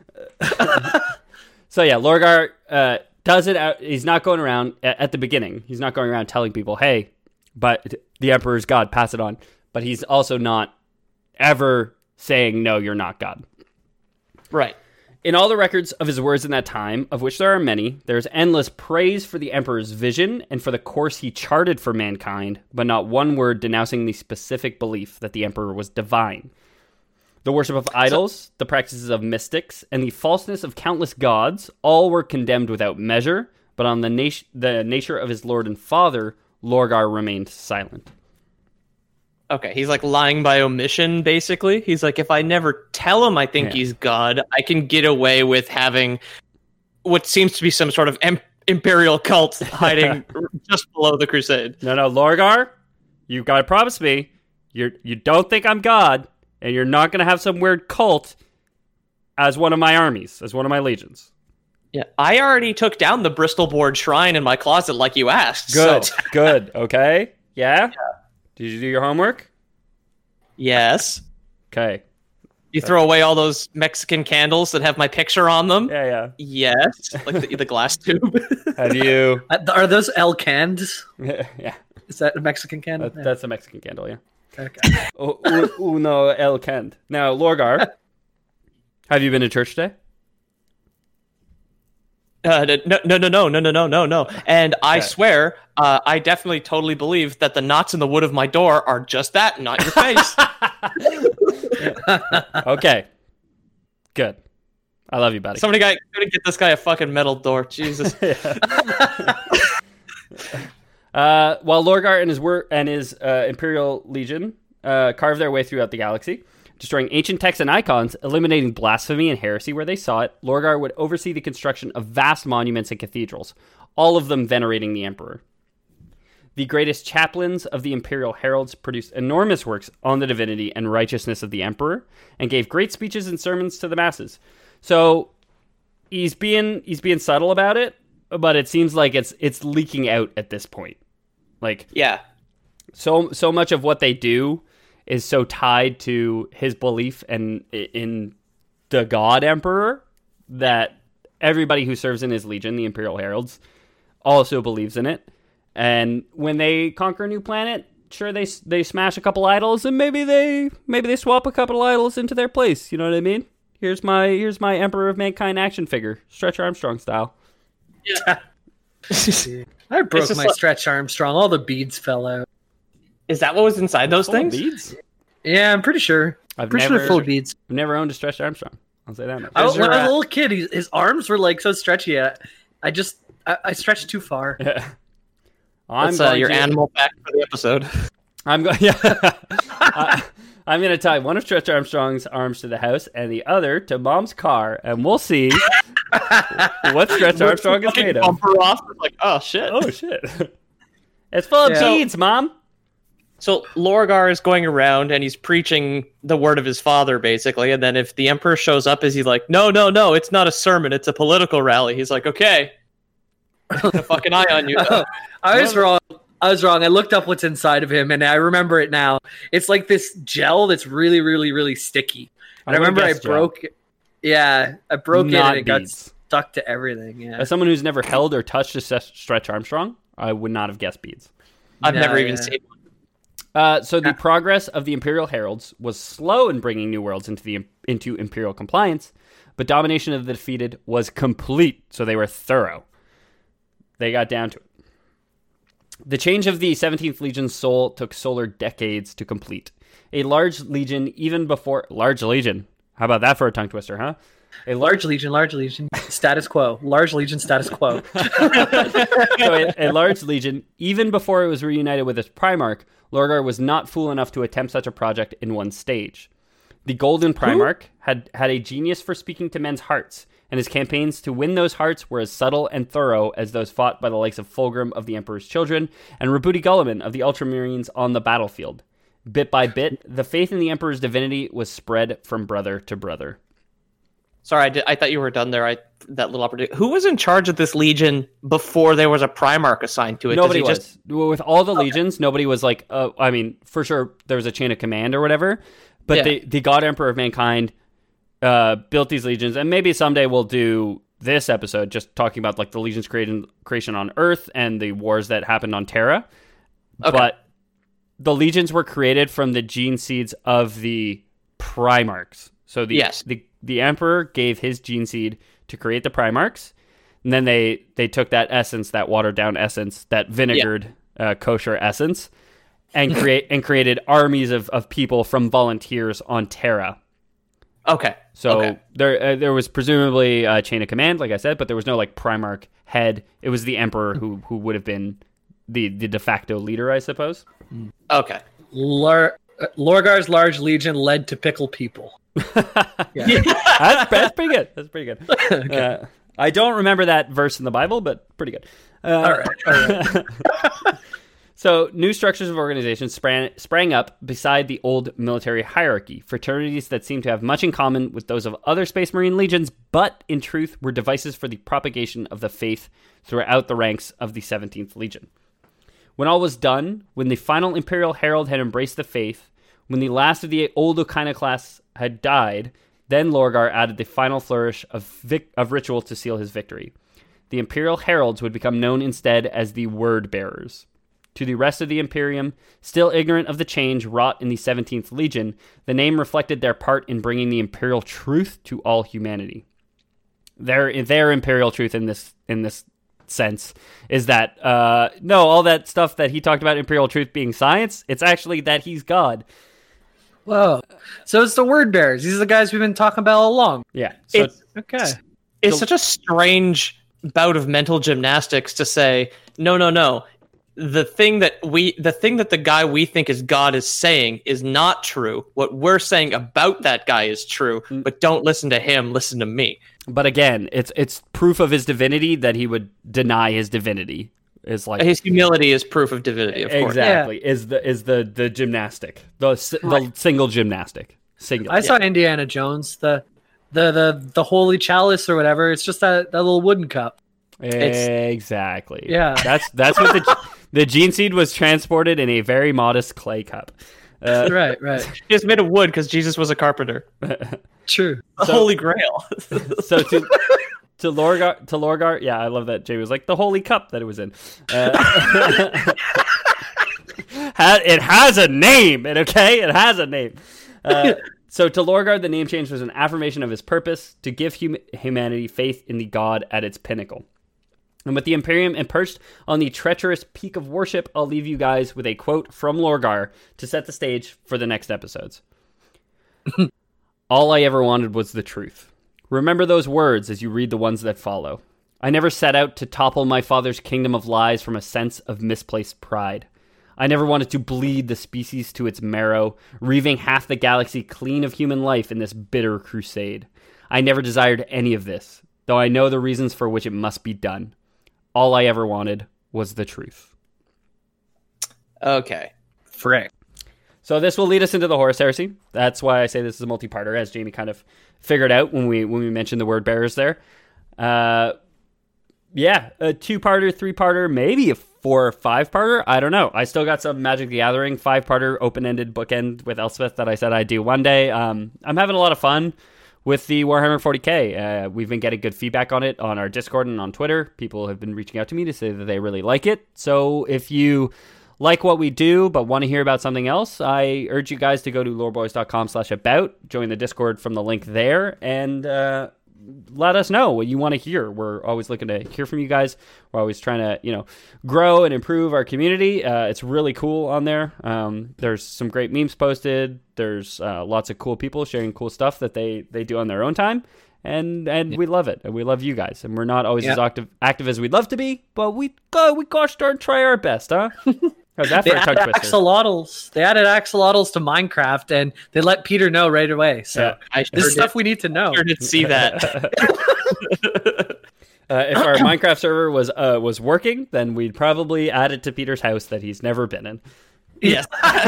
So yeah, Lorgar uh, does it out. He's not going around at, at the beginning. He's not going around telling people, "Hey, but the Emperor's God. Pass it on." But he's also not ever saying, "No, you're not God." Right. In all the records of his words in that time, of which there are many, there's endless praise for the Emperor's vision and for the course he charted for mankind, but not one word denouncing the specific belief that the Emperor was divine. The worship of idols, the practices of mystics, and the falseness of countless gods all were condemned without measure, but on the, nat- the nature of his lord and father, Lorgar remained silent. Okay, he's like lying by omission, basically. He's like, if I never tell him I think Yeah. he's God, I can get away with having what seems to be some sort of em- imperial cult hiding just below the Crusade. No, no, Lorgar, you gotta promise me, you're, you don't think I'm God, and you're not gonna have some weird cult as one of my armies, as one of my legions. Yeah, I already took down the Bristol Board Shrine in my closet like you asked. Good, So, good, okay? Yeah? Did you do your homework? yes. Okay. You throw away all those Mexican candles that have my picture on them? Yeah, Yes. Like the, the glass tube. yeah. Have you... Uh, Are those El Cans? yeah, Is that a Mexican candle? that, that's a Mexican candle, yeah. Yeah. Okay. U- u- Uno el Kend. Now, Lorgar, have you been to church today? Uh, no, no, no, no, no, no, no, no, no. And I Okay. swear, uh, I definitely totally believe that the knots in the wood of my door are just that, not your face. Okay. Good. I love you, buddy. Somebody got somebody get this guy a fucking metal door. Jesus. Uh, while Lorgar and his wor- and his uh, Imperial Legion uh, carved their way throughout the galaxy, destroying ancient texts and icons, eliminating blasphemy and heresy where they saw it, Lorgar would oversee the construction of vast monuments and cathedrals, all of them venerating the Emperor. The greatest chaplains of the Imperial Heralds produced enormous works on the divinity and righteousness of the Emperor, and gave great speeches and sermons to the masses. So he's being he's being subtle about it, but it seems like it's it's leaking out at this point. Like Yeah. so so much of what they do is so tied to his belief and in the God Emperor that everybody who serves in his legion, the Imperial Heralds, also believes in it. And when they conquer a new planet, sure they they smash a couple idols, and maybe they maybe they swap a couple idols into their place. You know what I mean? Here's my here's my Emperor of Mankind action figure, Stretch Armstrong style. I broke just my like- Stretch Armstrong. All the beads fell out. Is that what was inside those Full of things? beads. Yeah, I'm pretty sure. I've pretty sure never they're full of beads. I've never owned a Stretch Armstrong. I'll say that much. I, Those when are, I was a uh, little kid, he, his arms were like so stretchy. I, I just I, I stretched too far. I'm That's uh, going your to- animal fact for the episode. I'm going. Yeah, I, I'm going to tie one of Stretch Armstrong's arms to the house and the other to Mom's car, and we'll see what Stretch Armstrong is Fucking made of. bumper off. Like, oh shit. Oh shit! It's full of Yeah. beads, Mom. So Lorgar is going around and he's preaching the word of his father, basically. And then if the Emperor shows up, is he like, no, no, no, it's not a sermon, it's a political rally. He's like, okay, keep a fucking eye on you. I was wrong. I was wrong. I looked up what's inside of him, and I remember it now. It's like this gel that's really, really, really sticky. And I, I would've remember I guessed gel. broke it. Yeah, I broke it, Not and it got beads. stuck to everything. Yeah, As someone who's never held or touched a Stre- Stretch Armstrong, I would not have guessed beads. I've No, never even yeah. seen one. Uh, so the progress of the Imperial Heralds was slow in bringing new worlds into the into Imperial compliance, but domination of the defeated was complete. So they were thorough. They got down to it. The change of the seventeenth Legion's soul took solar decades to complete. A large legion, even before large legion. How about that for a tongue twister, huh? A large, large legion, large legion, status quo. Large legion, status quo. so a, a large legion, even before it was reunited with its Primarch, Lorgar was not fool enough to attempt such a project in one stage. The Golden Primarch had, had a genius for speaking to men's hearts, and his campaigns to win those hearts were as subtle and thorough as those fought by the likes of Fulgrim of the Emperor's Children and Rabuti Gulliman of the Ultramarines on the battlefield. Bit by bit, the faith in the Emperor's divinity was spread from brother to brother. Sorry, I, did, I thought you were done there. I that little opportunity. Who was in charge of this legion before there was a Primarch assigned to it? Does Nobody he was. just- With all the legions, nobody was like, uh, I mean, for sure, there was a chain of command or whatever, but Yeah. the, the God Emperor of Mankind uh, built these legions, and maybe someday we'll do this episode just talking about like the legions created, creation on Earth and the wars that happened on Terra. Okay. But the legions were created from the gene seeds of the Primarchs. So the, Yes. the the Emperor gave his gene seed to create the Primarchs, and then they they took that essence, that watered down essence, that vinegared uh, kosher essence, and create and created armies of, of people from volunteers on Terra. Okay. So okay. there uh, there was presumably a chain of command, like I said, but there was no like Primarch head. It was the Emperor who who would have been the, the de facto leader, I suppose. Okay. Lar- uh, Lorgar's large legion led to pickle people. Yeah. that's, that's pretty good. That's pretty good. Okay. Uh, I don't remember that verse in the Bible, but pretty good. Uh, all right. All right. So, new structures of organization sprang, sprang up beside the old military hierarchy, fraternities that seemed to have much in common with those of other Space Marine legions, but in truth were devices for the propagation of the faith throughout the ranks of the seventeenth Legion. When all was done, when the final Imperial Herald had embraced the faith, when the last of the old iconoclasts had died, then Lorgar added the final flourish of, vic- of ritual to seal his victory. The Imperial Heralds would become known instead as the Word Bearers. To the rest of the Imperium, still ignorant of the change wrought in the seventeenth Legion, the name reflected their part in bringing the Imperial truth to all humanity. Their their Imperial truth in this in this sense is that, uh, no, all that stuff that he talked about Imperial truth being science, it's actually that he's God. Whoa. So it's the Word Bearers. These are the guys we've been talking about all along. Yeah. So, It's, Okay. it's So- such a strange bout of mental gymnastics to say, no, no, no. The thing that we, the thing that the guy we think is God is saying is not true. What we're saying about that guy is true, but don't listen to him. Listen to me. but again, it's it's proof of his divinity that he would deny his divinity. Is like His humility is proof of divinity. Of course. exactly is the is the the gymnastic the s- the single gymnastic singular. I saw Indiana Jones, the the the the holy chalice or whatever. It's just that, that little wooden cup. Exactly. Yeah. That's that's what the the gene seed was transported in a very modest clay cup. Uh, Right, right. It's made of wood because Jesus was a carpenter. True. The So- Holy Grail. so to to Lorgar to Lorgar, yeah, I love that Jay was like the holy cup that it was in. Uh, ha- it has a name, and okay, it has a name. Uh, so to Lorgar, the name change was an affirmation of his purpose to give hum- humanity faith in the god at its pinnacle. And with the Imperium and perched on the treacherous peak of worship, I'll leave you guys with a quote from Lorgar to set the stage for the next episodes. All I ever wanted was the truth. Remember those words as you read the ones that follow. I never set out to topple my father's kingdom of lies from a sense of misplaced pride. I never wanted to bleed the species to its marrow, reaving half the galaxy clean of human life in this bitter crusade. I never desired any of this, though I know the reasons for which it must be done. All I ever wanted was the truth. Okay. Frick. So this will lead us into the Horus Heresy. That's why I say this is a multi-parter, as Jamie kind of figured out when we when we mentioned the word bearers there. Uh, yeah, a two-parter, three-parter, maybe a four or five-parter. I don't know. I still got some Magic the Gathering five-parter open-ended bookend with Elspeth that I said I'd do one day. Um, I'm having a lot of fun with the Warhammer forty K. Uh, we've been getting good feedback on it on our Discord and on Twitter. People have been reaching out to me to say that they really like it. So if you like what we do but want to hear about something else, I urge you guys to go to loreboys.com slash about, join the Discord from the link there, and uh, let us know what you want to hear. We're always looking to hear from you guys. We're always trying to, you know, grow and improve our community. Uh, it's really cool on there. Um, there's some great memes posted. There's uh, lots of cool people sharing cool stuff that they, they do on their own time. And and yeah. we love it. And we love you guys. And we're not always yeah. as active, active as we'd love to be, but we go, we gosh darn try our best, huh? How's that they for a tongue added twister? axolotls. They added axolotls to Minecraft, and they let Peter know right away. So Yeah. I this sure is did- stuff we need to know. sure did see that. Uh, if our Minecraft server was uh, was working, then we'd probably add it to Peter's house that he's never been in. Yes.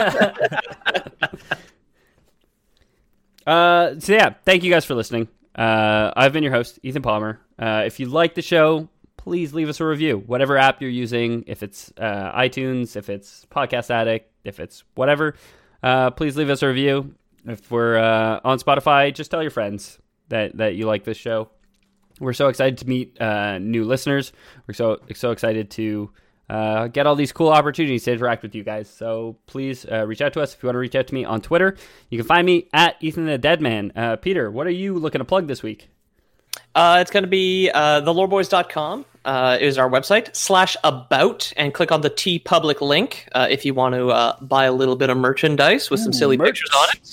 Uh, so yeah, thank you guys for listening. Uh, I've been your host, Ethan Palmer. Uh, if you like the show, please leave us a review. Whatever app you're using, if it's uh, iTunes, if it's Podcast Addict, if it's whatever, uh, please leave us a review. If we're uh, on Spotify, just tell your friends that, that you like this show. We're so excited to meet uh, new listeners. We're so so excited to uh, get all these cool opportunities to interact with you guys. So please uh, reach out to us. If you want to reach out to me on Twitter, you can find me at Ethan the Deadman. Uh, Peter, what are you looking to plug this week? Uh, it's going to be uh, the loreboys dot com uh, is our website, slash about, and click on the TeePublic link uh, if you want to uh, buy a little bit of merchandise with some Ooh, silly merch. pictures on it.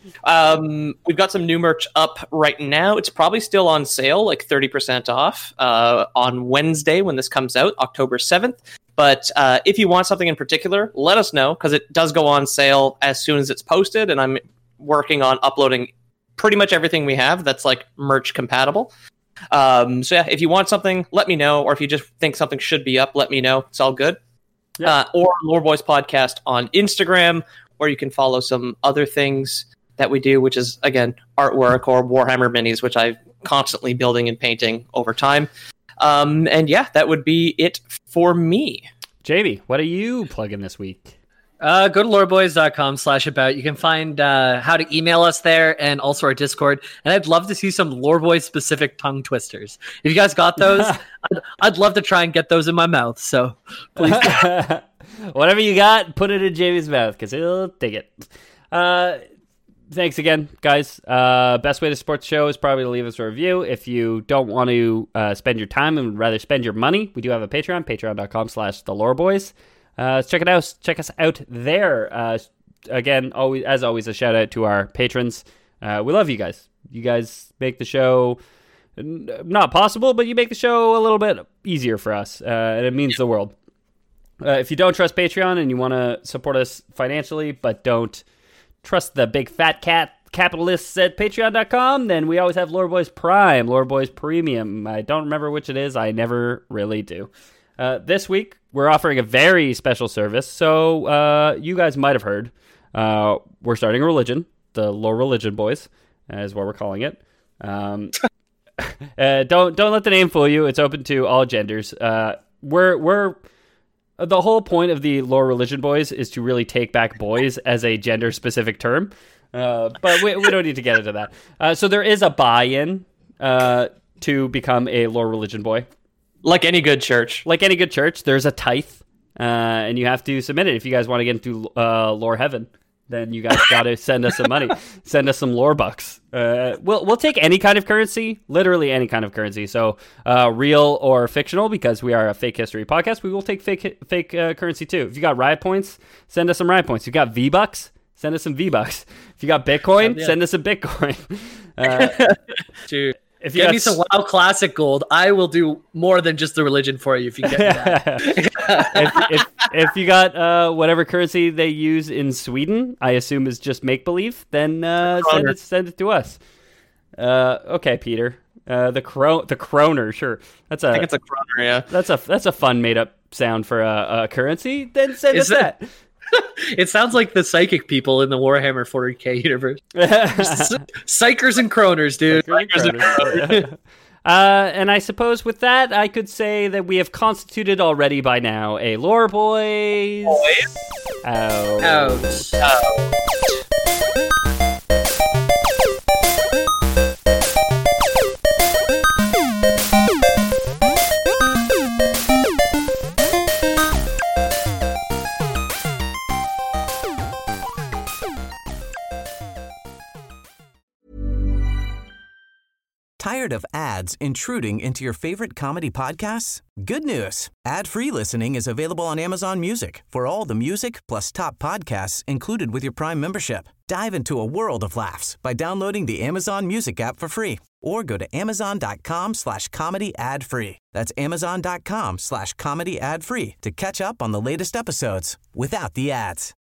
Um, we've got some new merch up right now. It's probably still on sale, like thirty percent off uh, on Wednesday when this comes out, October seventh. But uh, if you want something in particular, let us know, because it does go on sale as soon as it's posted, and I'm working on uploading pretty much everything we have that's like merch compatible. Um, so yeah, if you want something, let me know, or if you just think something should be up, let me know. It's all good. Yeah. Uh, or Lore Boys Podcast on Instagram, or you can follow some other things that we do, which is, again, artwork or Warhammer minis, which I'm constantly building and painting over time. Um, and yeah, that would be it for me. J B, what are you plugging this week? Uh, go to loreboys.com slash about. You can find uh, how to email us there and also our Discord. And I'd love to see some Loreboys specific tongue twisters. If you guys got those, I'd, I'd love to try and get those in my mouth. So please. Whatever you got, put it in Jamie's mouth because he'll take it. Uh, thanks again, guys. Uh, best way to support the show is probably to leave us a review. If you don't want to uh, spend your time and would rather spend your money, we do have a Patreon, patreon.com slash the Loreboys. Uh, check it out. Check us out there. Uh, again, always as always, a shout out to our patrons. Uh, we love you guys. You guys make the show n- not possible, but you make the show a little bit easier for us, uh, and it means the world. Uh, if you don't trust Patreon and you want to support us financially, but don't trust the big fat cat capitalists at patreon dot com, then we always have Lore Boys Prime, Lore Boys Premium. I don't remember which it is. I never really do. Uh, this week, we're offering a very special service. So uh, you guys might have heard. Uh, we're starting a religion. The Lore Religion Boys is what we're calling it. Um, uh, don't don't let the name fool you. It's open to all genders. Uh, we're we're the whole point of the Lore Religion Boys is to really take back boys as a gender specific term. Uh, but we, we don't need to get into that. Uh, so there is a buy-in uh, to become a Lore Religion Boy. Like any good church. Like any good church, there's a tithe, uh, and you have to submit it. If you guys want to get into uh, Lore Heaven, then you guys got to send us some money. Send us some lore bucks. Uh, we'll we'll take any kind of currency, literally any kind of currency. So uh, real or fictional, because we are a fake history podcast, we will take fake fake uh, currency too. If you got riot points, send us some riot points. If you got V-Bucks, send us some V-Bucks. If you got Bitcoin, yeah. send us some Bitcoin. Uh, Dude. If you get got me some WoW Classic gold, I will do more than just the religion for you if you get me that. if, if, if you got uh, whatever currency they use in Sweden, I assume is just make-believe, then uh, send, it, send it to us. Uh, okay, Peter. Uh, the cro- the kroner, sure. That's a, I think it's a kroner, yeah. That's a, that's a fun made-up sound for a, a currency. Then send is us that. that. It sounds like the psychic people in the Warhammer forty K universe. Psychers and kroners, dude. Psychers and kroners. uh, and I suppose with that, I could say that we have constituted already by now a Lore Boys. Boys. Out. Out. Out. Tired of ads intruding into your favorite comedy podcasts? Good news. Ad-free listening is available on Amazon Music for all the music plus top podcasts included with your Prime membership. Dive into a world of laughs by downloading the Amazon Music app for free or go to amazon.com slash comedy ad free. That's amazon.com slash comedy ad free to catch up on the latest episodes without the ads.